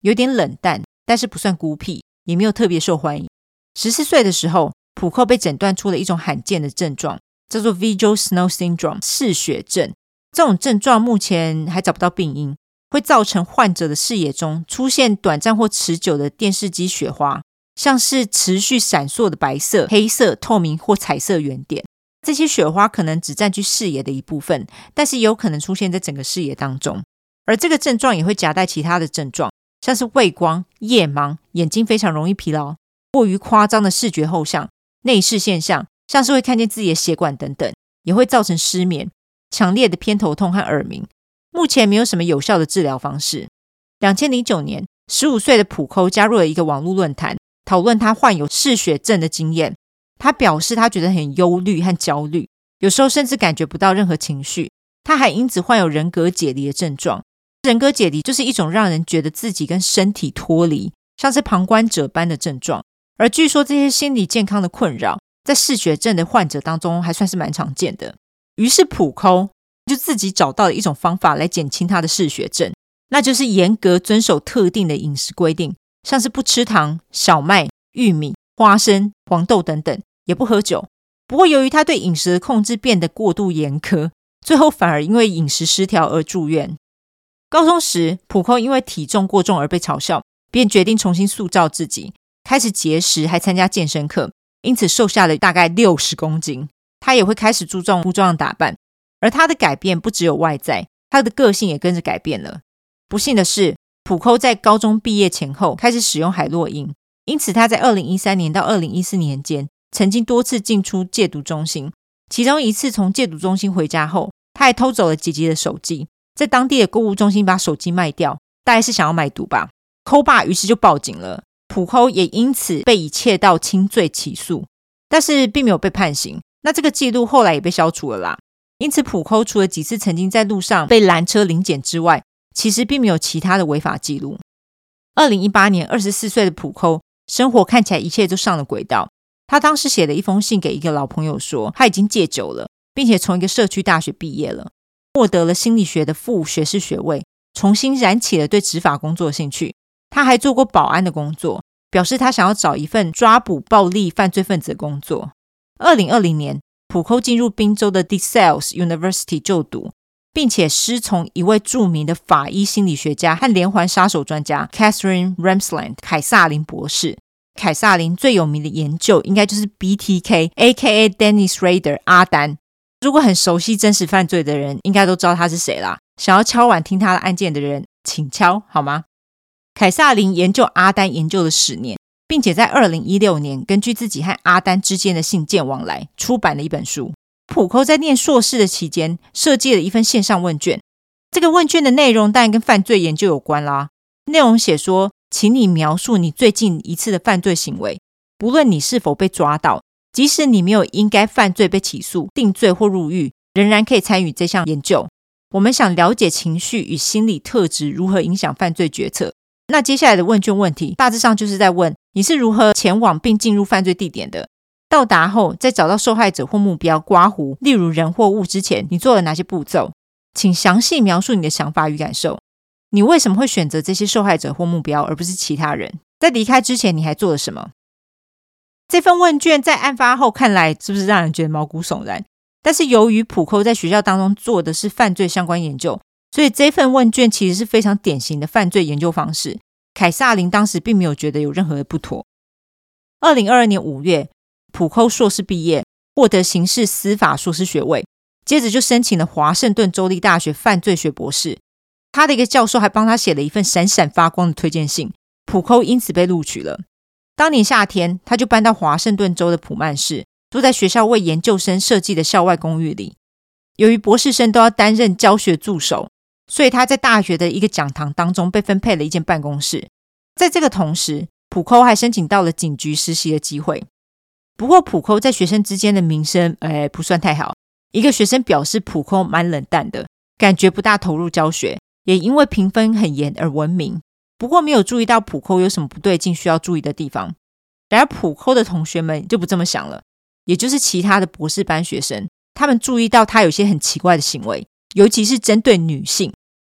有点冷淡，但是不算孤僻，也没有特别受欢迎。十四岁的时候，普寇被诊断出了一种罕见的症状，叫做 Visual Snow Syndrome 视血症。这种症状目前还找不到病因，会造成患者的视野中出现短暂或持久的电视机雪花，像是持续闪烁的白色、黑色、透明或彩色圆点。这些雪花可能只占据视野的一部分，但是也有可能出现在整个视野当中。而这个症状也会夹带其他的症状，像是畏光、夜盲、眼睛非常容易疲劳、过于夸张的视觉后象、内视现象，像是会看见自己的血管等等，也会造成失眠、强烈的偏头痛和耳鸣。目前没有什么有效的治疗方式。二零零九年，十五岁的普寇加入了一个网络论坛，讨论他患有视血症的经验。他表示他觉得很忧虑和焦虑，有时候甚至感觉不到任何情绪。他还因此患有人格解离的症状。人格解离就是一种让人觉得自己跟身体脱离，像是旁观者般的症状。而据说这些心理健康的困扰在视血症的患者当中还算是蛮常见的。于是普寇就自己找到了一种方法来减轻他的视血症，那就是严格遵守特定的饮食规定，像是不吃糖、小麦、玉米、花生、黄豆等等，也不喝酒。不过由于他对饮食的控制变得过度严苛，最后反而因为饮食失调而住院。高中时，普寇因为体重过重而被嘲笑，便决定重新塑造自己，开始节食，还参加健身课，因此瘦下了大概六十公斤。他也会开始注重服装打扮，而他的改变不只有外在，他的个性也跟着改变了。不幸的是，普寇在高中毕业前后开始使用海洛因，因此他在二零一三年到二零一四年间曾经多次进出戒毒中心。其中一次从戒毒中心回家后，他还偷走了姐姐的手机，在当地的购物中心把手机卖掉，大概是想要买毒吧。寇爸于是就报警了，普寇也因此被以窃盗轻罪起诉，但是并没有被判刑。那这个记录后来也被消除了啦。因此普寇除了几次曾经在路上被拦车临检之外，其实并没有其他的违法记录。二零一八年，二十四岁的普寇生活看起来一切都上了轨道。他当时写了一封信给一个老朋友说，他已经戒酒了，并且从一个社区大学毕业了，获得了心理学的副学士学位，重新燃起了对执法工作的兴趣。他还做过保安的工作，表示他想要找一份抓捕暴力犯罪分子的工作。二零二零年，普寇进入宾州的 DeSales University 就读，并且师从一位著名的法医心理学家和连环杀手专家 Catherine Ramsland 凯撒琳博士。凯撒琳最有名的研究应该就是 B T K A K A Dennis Rader 阿丹。如果很熟悉真实犯罪的人应该都知道他是谁啦，想要敲碗听他的案件的人请敲好吗？凯撒琳研究阿丹研究了十年，并且在二零一六年根据自己和阿丹之间的信件往来出版了一本书。普寇在念硕士的期间设计了一份线上问卷，这个问卷的内容当然跟犯罪研究有关啦。内容写说，请你描述你最近一次的犯罪行为，不论你是否被抓到，即使你没有因该犯罪被起诉、定罪或入狱，仍然可以参与这项研究。我们想了解情绪与心理特质如何影响犯罪决策。那接下来的问卷问题大致上就是在问你是如何前往并进入犯罪地点的，到达后在找到受害者或目标刮胡例如人或物之前，你做了哪些步骤。请详细描述你的想法与感受，你为什么会选择这些受害者或目标而不是其他人，在离开之前你还做了什么。这份问卷在案发后看来是不是让人觉得毛骨悚然，但是由于普寇在学校当中做的是犯罪相关研究，所以这份问卷其实是非常典型的犯罪研究方式。凯撒琳当时并没有觉得有任何的不妥。二零二二年五月，普寇硕士毕业，获得刑事司法硕士学位，接着就申请了华盛顿州立大学犯罪学博士。他的一个教授还帮他写了一份闪闪发光的推荐信，普寇因此被录取了。当年夏天，他就搬到华盛顿州的普曼市，住在学校为研究生设计的校外公寓里。由于博士生都要担任教学助手，所以他在大学的一个讲堂当中被分配了一间办公室。在这个同时，普寇还申请到了警局实习的机会。不过普寇在学生之间的名声诶不算太好，一个学生表示普寇蛮冷淡的，感觉不大投入教学，也因为评分很严而闻名。不过没有注意到普寇有什么不对劲需要注意的地方。然而普寇的同学们就不这么想了，也就是其他的博士班学生，他们注意到他有些很奇怪的行为，尤其是针对女性。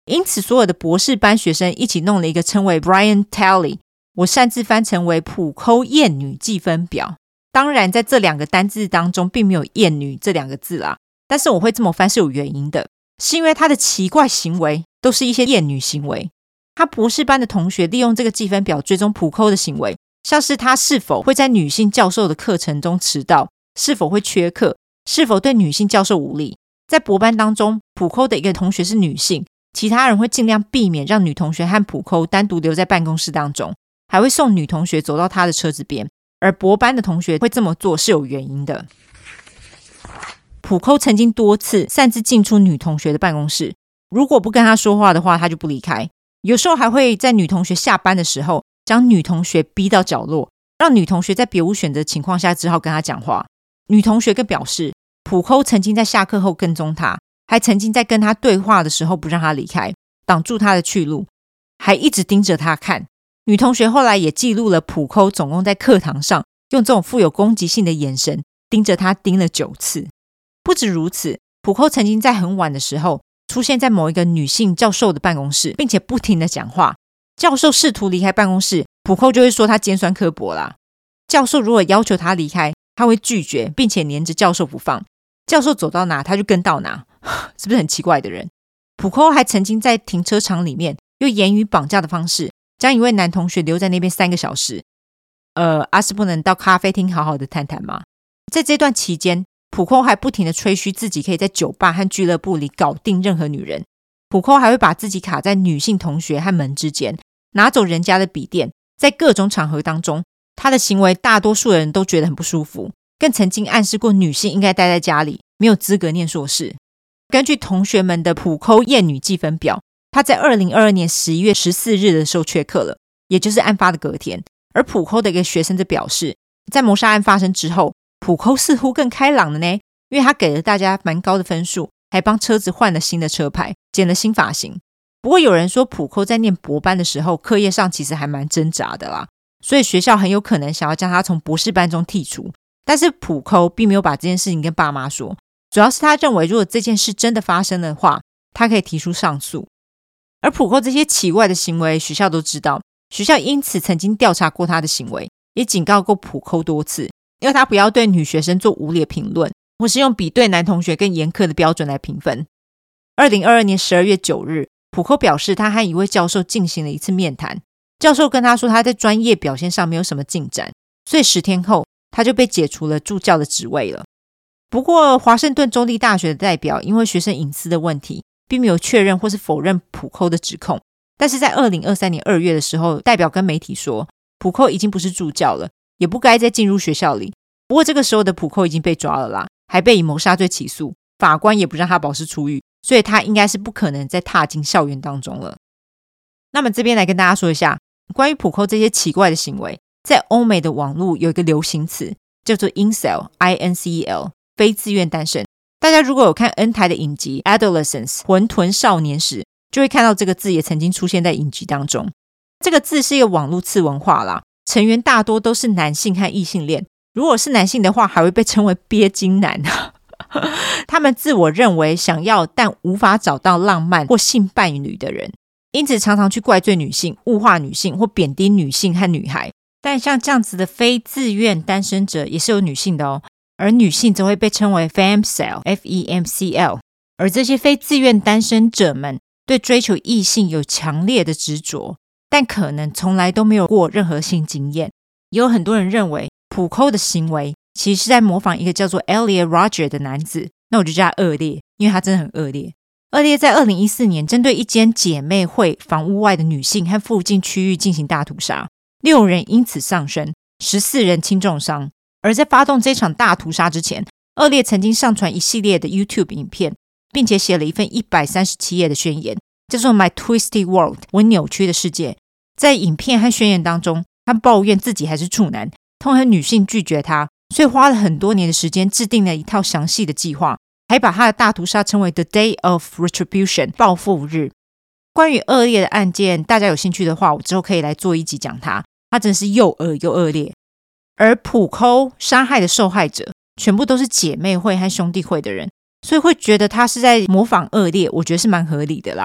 因此所有的博士班学生一起弄了一个称为 Brian Tally， 我擅自翻成为普抠厌女计分表。当然在这两个单字当中并没有厌女这两个字啦，但是我会这么翻是有原因的，是因为他的奇怪行为都是一些厌女行为。他博士班的同学利用这个计分表追踪普抠的行为，像是他是否会在女性教授的课程中迟到，是否会缺课，是否对女性教授无礼。在博班当中，普抠的一个同学是女性，其他人会尽量避免让女同学和普抠单独留在办公室当中，还会送女同学走到他的车子边，而博班的同学会这么做是有原因的。普抠曾经多次擅自进出女同学的办公室，如果不跟他说话的话，他就不离开。有时候还会在女同学下班的时候将女同学逼到角落，让女同学在别无选择的情况下只好跟他讲话。女同学更表示，普抠曾经在下课后跟踪他，还曾经在跟他对话的时候不让他离开，挡住他的去路，还一直盯着他看。女同学后来也记录了普抠总共在课堂上用这种富有攻击性的眼神盯着他盯了九次。不止如此，普抠曾经在很晚的时候出现在某一个女性教授的办公室，并且不停地讲话。教授试图离开办公室，普抠就会说他尖酸刻薄啦。教授如果要求他离开，他会拒绝，并且黏着教授不放。教授走到哪他就跟到哪，是不是很奇怪的人？普抠还曾经在停车场里面用言语绑架的方式将一位男同学留在那边三个小时。呃，阿是不能到咖啡厅好好的谈谈吗？在这段期间，普抠还不停的吹嘘自己可以在酒吧和俱乐部里搞定任何女人。普抠还会把自己卡在女性同学和门之间，拿走人家的笔电。在各种场合当中，他的行为大多数人都觉得很不舒服，更曾经暗示过女性应该待在家里，没有资格念硕士。根据同学们的普抠厌女计分表，他在二零二二年十一月十四日的时候缺课了，也就是案发的隔天。而普抠的一个学生就表示，在谋杀案发生之后，普抠似乎更开朗了呢，因为他给了大家蛮高的分数，还帮车子换了新的车牌，剪了新发型。不过有人说普抠在念博班的时候课业上其实还蛮挣扎的啦，所以学校很有可能想要将他从博士班中剔除。但是普抠并没有把这件事情跟爸妈说，主要是他认为如果这件事真的发生的话，他可以提出上诉。而普抠这些奇怪的行为学校都知道，学校因此曾经调查过他的行为，也警告过普抠多次，要他不要对女学生做无理的评论，或是用比对男同学更严苛的标准来评分。二零二二年十二月九日，普抠表示他和一位教授进行了一次面谈，教授跟他说他在专业表现上没有什么进展，所以十天后他就被解除了助教的职位了。不过华盛顿州立大学的代表因为学生隐私的问题，并没有确认或是否认普抠的指控。但是在二零二三年二月的时候，代表跟媒体说普抠已经不是助教了，也不该再进入学校里。不过这个时候的普抠已经被抓了啦，还被以谋杀罪起诉，法官也不让他保释出狱，所以他应该是不可能再踏进校园当中了。那么这边来跟大家说一下关于普抠这些奇怪的行为，在欧美的网络有一个流行词叫做 incel I N C E L 非自愿单身。大家如果有看 N 台的影集 Adolescence 混沌少年时，就会看到这个字也曾经出现在影集当中。这个字是一个网络次文化啦，成员大多都是男性和异性恋，如果是男性的话还会被称为鳖精男他们自我认为想要但无法找到浪漫或性伴侣的人，因此常常去怪罪女性，物化女性或贬低女性和女孩。但像这样子的非自愿单身者也是有女性的哦，而女性则会被称为 femcel F E M C L。 而这些非自愿单身者们对追求异性有强烈的执着，但可能从来都没有过任何性经验。也有很多人认为普抠的行为其实是在模仿一个叫做 Elliot Rodger 的男子，那我就叫他恶劣，因为他真的很恶劣。恶劣在二零一四年针对一间姐妹会房屋外的女性和附近区域进行大屠杀，六人因此丧生，十四人轻重伤。而在发动这场大屠杀之前，恶劣曾经上传一系列的 YouTube 影片，并且写了一份一百三十七页的宣言，叫做 My Twisted World 我扭曲的世界。在影片和宣言当中，他抱怨自己还是处男，痛恨女性拒绝他，所以花了很多年的时间制定了一套详细的计划，还把他的大屠杀称为 The Day of Retribution 报复日。关于恶劣的案件，大家有兴趣的话，我之后可以来做一集讲他，他真的是又恶又恶劣。而普抠杀害的受害者全部都是姐妹会和兄弟会的人，所以会觉得他是在模仿恶劣，我觉得是蛮合理的啦。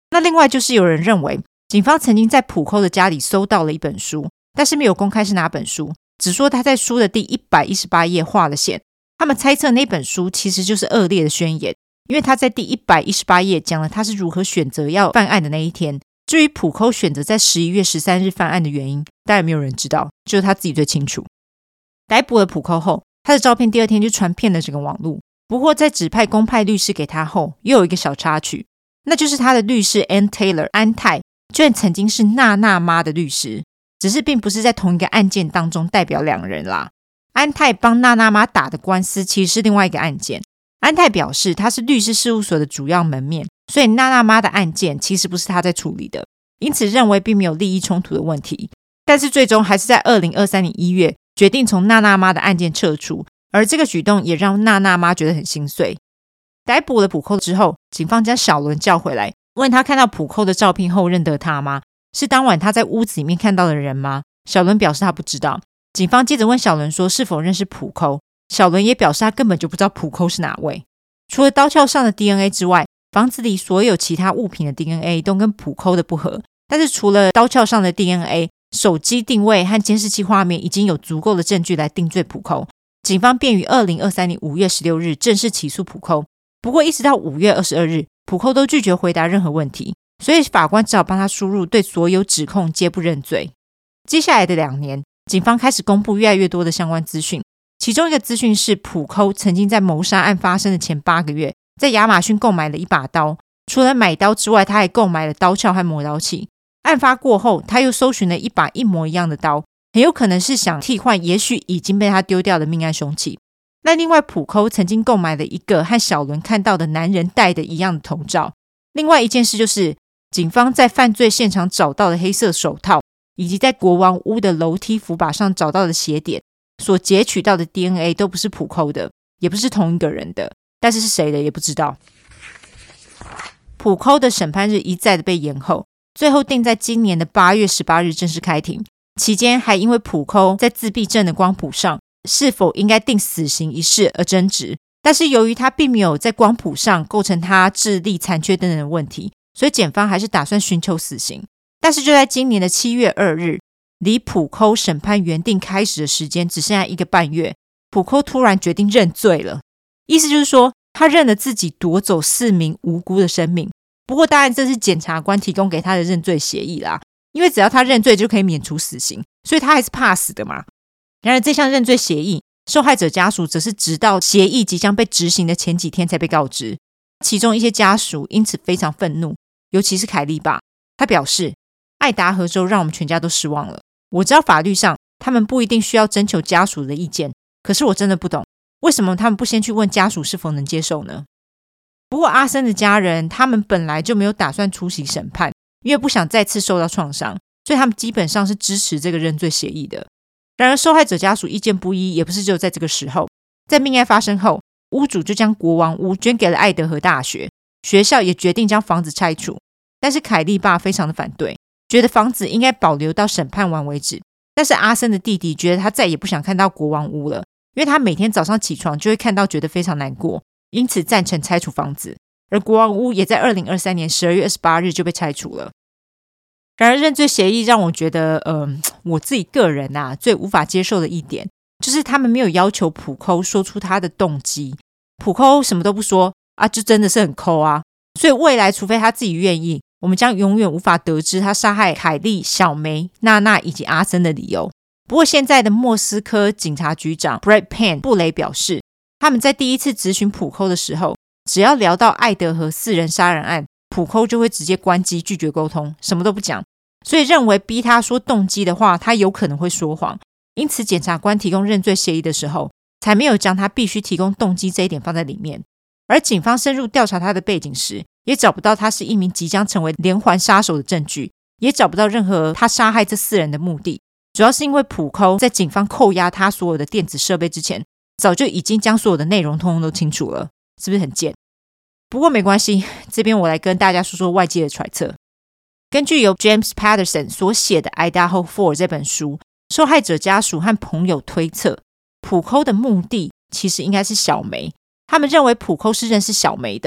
那另外就是有人认为警方曾经在普寇的家里搜到了一本书，但是没有公开是哪本书，只说他在书的第一百一十八页画了线。他们猜测那本书其实就是恶劣的宣言，因为他在第一百一十八页讲了他是如何选择要犯案的那一天。至于普寇选择在十一月十三日犯案的原因，当然没有人知道，只有他自己最清楚。逮捕了普寇后，他的照片第二天就传遍了整个网络。不过在指派公派律师给他后，又有一个小插曲，那就是他的律师 Ann Taylor 安泰居然曾经是娜娜妈的律师，只是并不是在同一个案件当中代表两人啦。安泰帮娜娜妈打的官司其实是另外一个案件。安泰表示他是律师事务所的主要门面，所以娜娜妈的案件其实不是他在处理的，因此认为并没有利益冲突的问题。但是最终还是在二零二三年一月决定从娜娜妈的案件撤出，而这个举动也让娜娜妈觉得很心碎。逮捕了普寇之后，警方将小伦叫回来，问他看到普寇的照片后认得他吗？是当晚他在屋子里面看到的人吗？小伦表示他不知道。警方接着问小伦说是否认识普寇，小伦也表示他根本就不知道普寇是哪位。除了刀鞘上的 D N A 之外，房子里所有其他物品的 D N A 都跟普寇的不合，但是除了刀鞘上的 D N A， 手机定位和监视器画面已经有足够的证据来定罪普寇。警方便于二零二三年五月十六日正式起诉普寇，不过一直到五月二十二日，普寇都拒绝回答任何问题，所以法官只好帮他输入对所有指控皆不认罪。接下来的两年，警方开始公布越来越多的相关资讯，其中一个资讯是普寇曾经在谋杀案发生的前八个月，在亚马逊购买了一把刀，除了买刀之外，他还购买了刀鞘和磨刀器。案发过后，他又搜寻了一把一模一样的刀，很有可能是想替换也许已经被他丢掉的命案凶器。那另外普寇曾经购买了一个和小伦看到的男人戴的一样的头罩。另外一件事就是警方在犯罪现场找到的黑色手套，以及在国王屋的楼梯扶把上找到的鞋点所截取到的 D N A 都不是普寇的，也不是同一个人的，但是是谁的也不知道。普寇的审判日一再的被延后，最后定在今年的八月十八日正式开庭，期间还因为普寇在自闭症的光谱上是否应该定死刑一事而争执，但是由于他并没有在光谱上构成他智力残缺等等的问题，所以检方还是打算寻求死刑。但是就在今年的七月二日，离普寇审判原定开始的时间只剩下一个半月，普寇突然决定认罪了，意思就是说他认了自己夺走四名无辜的生命。不过当然这是检察官提供给他的认罪协议啦，因为只要他认罪就可以免除死刑，所以他还是怕死的嘛。然而这项认罪协议，受害者家属则是直到协议即将被执行的前几天才被告知，其中一些家属因此非常愤怒，尤其是凯利爸。他表示，爱达荷州让我们全家都失望了，我知道法律上他们不一定需要征求家属的意见，可是我真的不懂为什么他们不先去问家属是否能接受呢？不过阿森的家人他们本来就没有打算出席审判，因为不想再次受到创伤，所以他们基本上是支持这个认罪协议的。然而受害者家属意见不一，也不是只有在这个时候，在命案发生后，屋主就将国王屋捐给了爱德荷大学，学校也决定将房子拆除，但是凯利爸非常的反对，觉得房子应该保留到审判完为止。但是阿森的弟弟觉得他再也不想看到国王屋了，因为他每天早上起床就会看到，觉得非常难过，因此赞成拆除房子。而国王屋也在二零二三年十二月二十八日就被拆除了。然而认罪协议让我觉得呃，我自己个人啊最无法接受的一点，就是他们没有要求普寇说出他的动机。普寇什么都不说啊，就真的是很抠啊。所以未来除非他自己愿意，我们将永远无法得知他杀害凯莉、小梅、娜娜以及阿森的理由。不过现在的莫斯科警察局长 Brad Pan 布雷表示，他们在第一次质询普寇的时候，只要聊到爱德荷四人杀人案，普寇就会直接关机，拒绝沟通，什么都不讲。所以认为逼他说动机的话，他有可能会说谎，因此检察官提供认罪协议的时候，才没有将他必须提供动机这一点放在里面。而警方深入调查他的背景时，也找不到他是一名即将成为连环杀手的证据，也找不到任何他杀害这四人的目的。主要是因为普寇在警方扣押他所有的电子设备之前，早就已经将所有的内容通通都清楚了，是不是很贱？不过没关系，这边我来跟大家说说外界的揣测。根据由 James Patterson 所写的 Idaho four 这本书，受害者家属和朋友推测，普寇的目的其实应该是小梅。他们认为普寇是认识小梅的，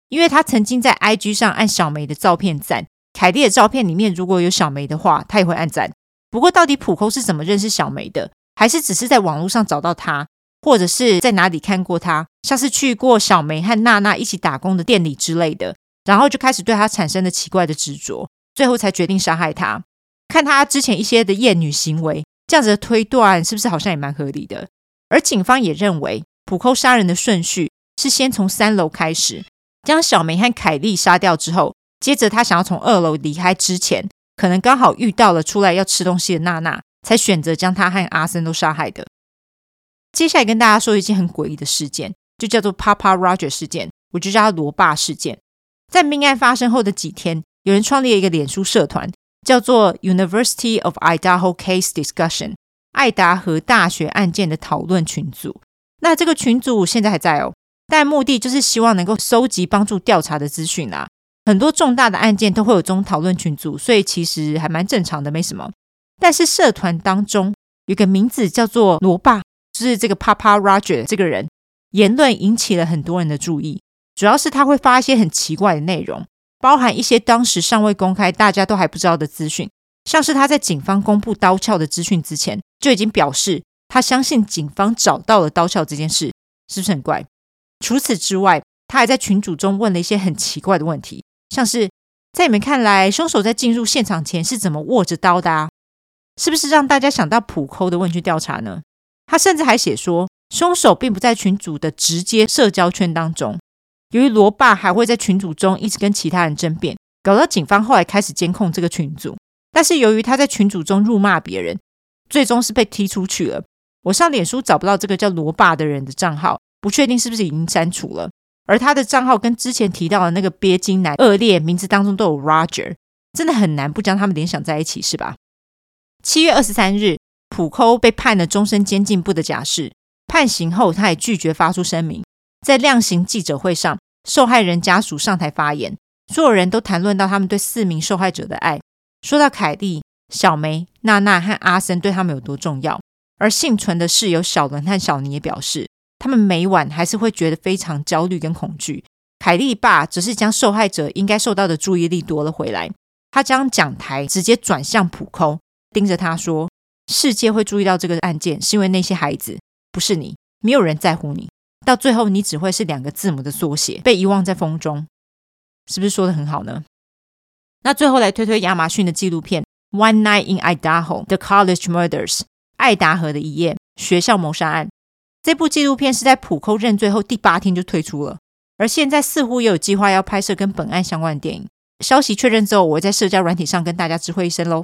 因为他曾经在 I G 上按小梅的照片赞，凯莉的照片里面如果有小梅的话，他也会按赞。不过到底普寇是怎么认识小梅的，还是只是在网络上找到她，或者是在哪里看过她，像是去过小梅和娜娜一起打工的店里之类的，然后就开始对她产生了奇怪的执着，最后才决定杀害她。看她之前一些的厌女行为，这样子的推断是不是好像也蛮合理的？而警方也认为普寇杀人的顺序是先从三楼开始，将小梅和凯莉杀掉之后，接着他想要从二楼离开之前，可能刚好遇到了出来要吃东西的娜娜，才选择将她和阿森都杀害的。接下来跟大家说一件很诡异的事件，就叫做 Papa Roger 事件，我就叫它罗爸事件。在命案发生后的几天，有人创立了一个脸书社团，叫做 University of Idaho Case Discussion 爱达荷大学案件的讨论群组。那这个群组现在还在哦，但目的就是希望能够搜集帮助调查的资讯啊。很多重大的案件都会有这种讨论群组，所以其实还蛮正常的，没什么。但是社团当中有个名字叫做罗爸，就是这个 Papa Roger 这个人，言论引起了很多人的注意。主要是他会发一些很奇怪的内容，包含一些当时尚未公开大家都还不知道的资讯，像是他在警方公布刀鞘的资讯之前就已经表示他相信警方找到了刀鞘这件事，是不是很怪？除此之外，他还在群组中问了一些很奇怪的问题，像是在你们看来凶手在进入现场前是怎么握着刀的啊？是不是让大家想到普寇的问卷调查呢？他甚至还写说凶手并不在群组的直接社交圈当中。由于罗爸还会在群组中一直跟其他人争辩，搞到警方后来开始监控这个群组，但是由于他在群组中辱骂别人，最终是被踢出去了。我上脸书找不到这个叫罗爸的人的账号，不确定是不是已经删除了。而他的账号跟之前提到的那个鳖精男恶劣名字当中都有 Roger， 真的很难不将他们联想在一起，是吧？七月二十三日，普寇被判了终身监禁不得假释。判刑后，他也拒绝发出声明。在量刑记者会上，受害人家属上台发言，所有人都谈论到他们对四名受害者的爱，说到凯莉、小梅、娜娜和阿森对他们有多重要。而幸存的室友小伦和小尼也表示，他们每晚还是会觉得非常焦虑跟恐惧。凯莉爸则是将受害者应该受到的注意力夺了回来，他将讲台直接转向普寇，盯着他说，世界会注意到这个案件是因为那些孩子，不是你，没有人在乎你，到最后你只会是两个字母的缩写，被遗忘在风中。是不是说得很好呢？那最后来推推亚马逊的纪录片 One Night in Idaho The College Murders 爱达荷的一夜学校谋杀案。这部纪录片是在普寇认罪后第八天就推出了，而现在似乎也有计划要拍摄跟本案相关的电影。消息确认之后，我会在社交软体上跟大家知会一声咯。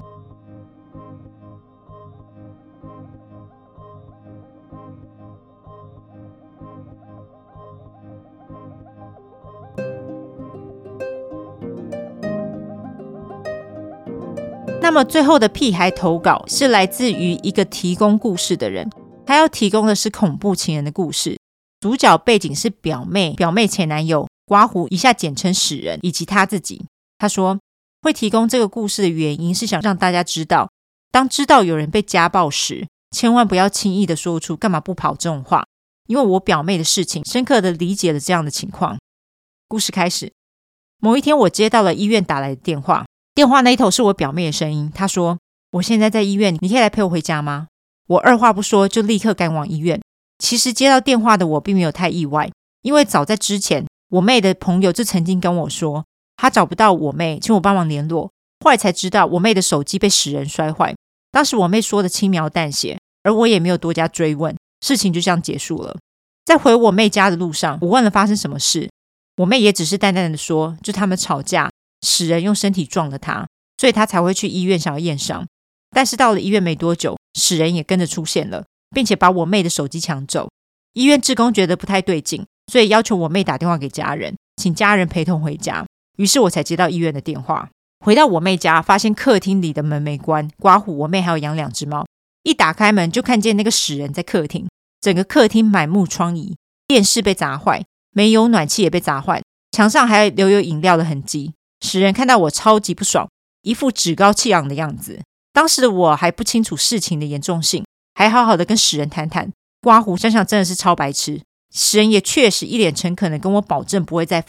那么最后的屁孩投稿是来自于一个提供故事的人，他要提供的是恐怖情人的故事，主角背景是表妹、表妹前男友刮胡，以下简称史人，以及他自己。他说会提供这个故事的原因是想让大家知道，当知道有人被家暴时，千万不要轻易的说出干嘛不跑这种话，因为我表妹的事情深刻的理解了这样的情况。故事开始，某一天我接到了医院打来的电话，电话那一头是我表妹的声音，她说我现在在医院，你可以来陪我回家吗？我二话不说就立刻赶往医院。其实接到电话的我并没有太意外，因为早在之前我妹的朋友就曾经跟我说他找不到我妹，请我帮忙联络。后来才知道我妹的手机被史人摔坏，当时我妹说的轻描淡写，而我也没有多加追问，事情就这样结束了。在回我妹家的路上，我问了发生什么事，我妹也只是淡淡的说就他们吵架，史人用身体撞了她，所以她才会去医院想要验伤。但是到了医院没多久，史人也跟着出现了，并且把我妹的手机抢走。医院志工觉得不太对劲，所以要求我妹打电话给家人，请家人陪同回家。于是我才接到医院的电话。回到我妹家，发现客厅里的门没关，刮胡我妹还有养两只猫。一打开门就看见那个史人在客厅，整个客厅满目疮痍，电视被砸坏，煤油暖气也被砸坏，墙上还留有饮料的痕迹。史人看到我超级不爽，一副趾高气昂的样子。当时的我还不清楚事情的严重性，还好好的跟史人谈谈。刮胡想想真的是超白痴，史人也确实一脸诚恳的跟我保证不会再犯，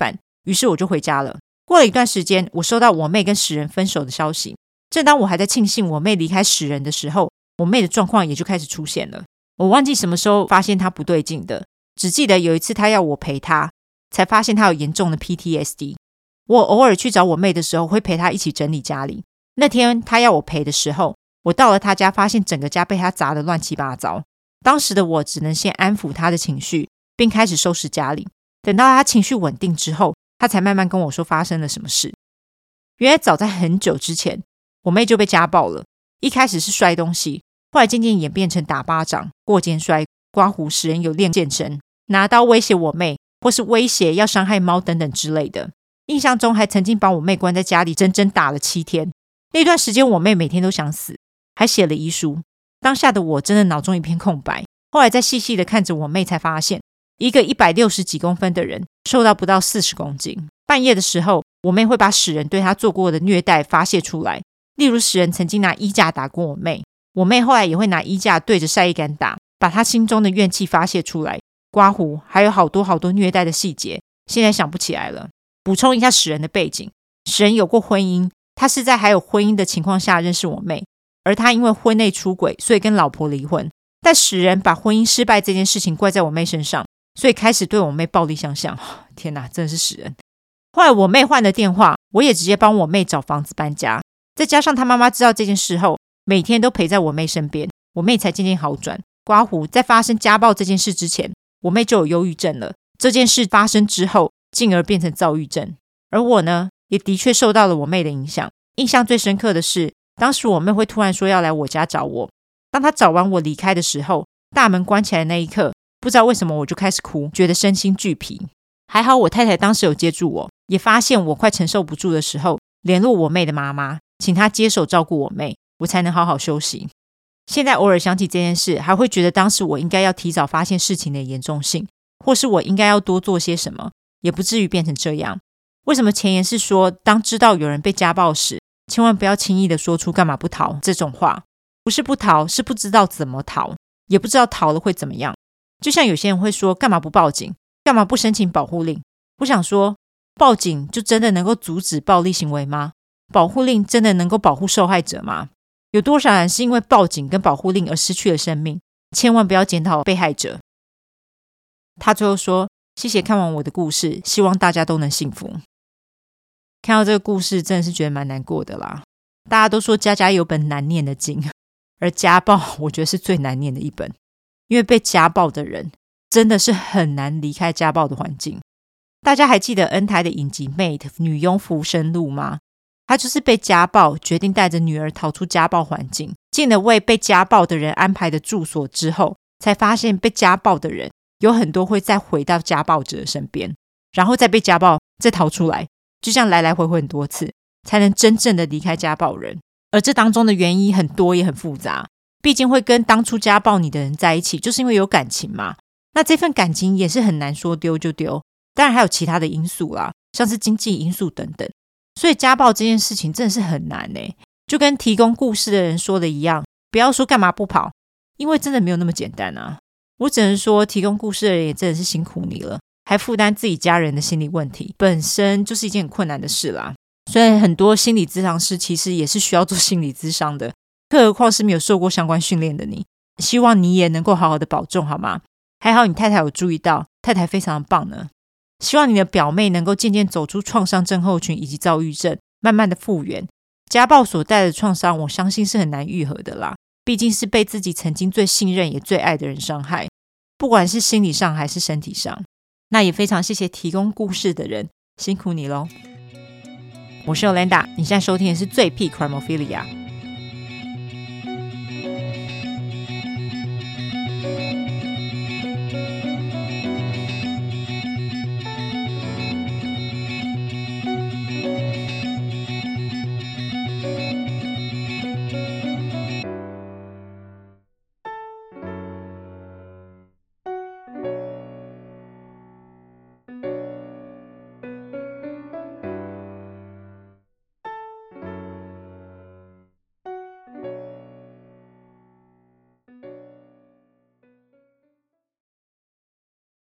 于是我就回家了。过了一段时间，我收到我妹跟史人分手的消息。正当我还在庆幸我妹离开史人的时候，我妹的状况也就开始出现了。我忘记什么时候发现她不对劲的，只记得有一次她要我陪她，才发现她有严重的 P T S D。 我偶尔去找我妹的时候，会陪她一起整理家里。那天她要我陪的时候，我到了她家，发现整个家被她砸得乱七八糟。当时的我只能先安抚她的情绪，并开始收拾家里。等到她情绪稳定之后，她才慢慢跟我说发生了什么事。原来早在很久之前，我妹就被家暴了。一开始是摔东西，后来渐渐演变成打巴掌、过肩摔、刮胡，使人有练健身，拿刀威胁我妹，或是威胁要伤害猫等等之类的。印象中还曾经把我妹关在家里整整打了七天。那段时间我妹每天都想死，还写了遗书。当下的我真的脑中一片空白。后来再细细的看着我妹，才发现一个一百六十几公分的人瘦到不到四十公斤。半夜的时候，我妹会把史人对她做过的虐待发泄出来。例如史人曾经拿衣架打过我妹，我妹后来也会拿衣架对着晒衣杆打，把她心中的怨气发泄出来。刮胡还有好多好多虐待的细节，现在想不起来了。补充一下史人的背景，史人有过婚姻，他是在还有婚姻的情况下认识我妹，而他因为婚内出轨，所以跟老婆离婚。但史人把婚姻失败这件事情怪在我妹身上，所以开始对我妹暴力相向。天哪，真的是史人。后来我妹换了电话，我也直接帮我妹找房子搬家。再加上她妈妈知道这件事后，每天都陪在我妹身边，我妹才渐渐好转。刮胡在发生家暴这件事之前，我妹就有忧郁症了。这件事发生之后，进而变成躁郁症。而我呢，也的确受到了我妹的影响。印象最深刻的是，当时我妹会突然说要来我家找我。当她找完我离开的时候，大门关起来的那一刻，不知道为什么我就开始哭，觉得身心俱疲。还好我太太当时有接住我，也发现我快承受不住的时候，联络我妹的妈妈，请她接手照顾我妹，我才能好好休息。现在偶尔想起这件事，还会觉得当时我应该要提早发现事情的严重性，或是我应该要多做些什么，也不至于变成这样。为什么前言是说，当知道有人被家暴时，千万不要轻易的说出干嘛不逃这种话？不是不逃，是不知道怎么逃，也不知道逃了会怎么样。就像有些人会说，干嘛不报警，干嘛不申请保护令？我想说，报警就真的能够阻止暴力行为吗？保护令真的能够保护受害者吗？有多少人是因为报警跟保护令而失去了生命？千万不要检讨被害者。他最后说，谢谢看完我的故事，希望大家都能幸福。看到这个故事真的是觉得蛮难过的啦。大家都说家家有本难念的经，而家暴我觉得是最难念的一本，因为被家暴的人真的是很难离开家暴的环境。大家还记得恩台的影集 Mate 女佣浮生录吗？他就是被家暴，决定带着女儿逃出家暴环境，进了为被家暴的人安排的住所之后，才发现被家暴的人有很多会再回到家暴者的身边，然后再被家暴，再逃出来，就这样来来回回很多次，才能真正的离开家暴人。而这当中的原因很多也很复杂，毕竟会跟当初家暴你的人在一起，就是因为有感情嘛。那这份感情也是很难说丢就丢，当然还有其他的因素啦，像是经济因素等等。所以家暴这件事情真的是很难欸，就跟提供故事的人说的一样，不要说干嘛不跑，因为真的没有那么简单啊。我只能说提供故事的人也真的是辛苦你了，还负担自己家人的心理问题，本身就是一件很困难的事啦。所以很多心理咨商师其实也是需要做心理咨商的，更何况是没有受过相关训练的你。希望你也能够好好的保重好吗？还好你太太有注意到，太太非常的棒呢。希望你的表妹能够渐渐走出创伤症候群以及躁郁症，慢慢的复原。家暴所带的创伤，我相信是很难愈合的啦，毕竟是被自己曾经最信任也最爱的人伤害，不管是心理上还是身体上。那也非常谢谢提供故事的人，辛苦你咯。我是 Olanda， 你现在收听的是最屁 Crimophilia。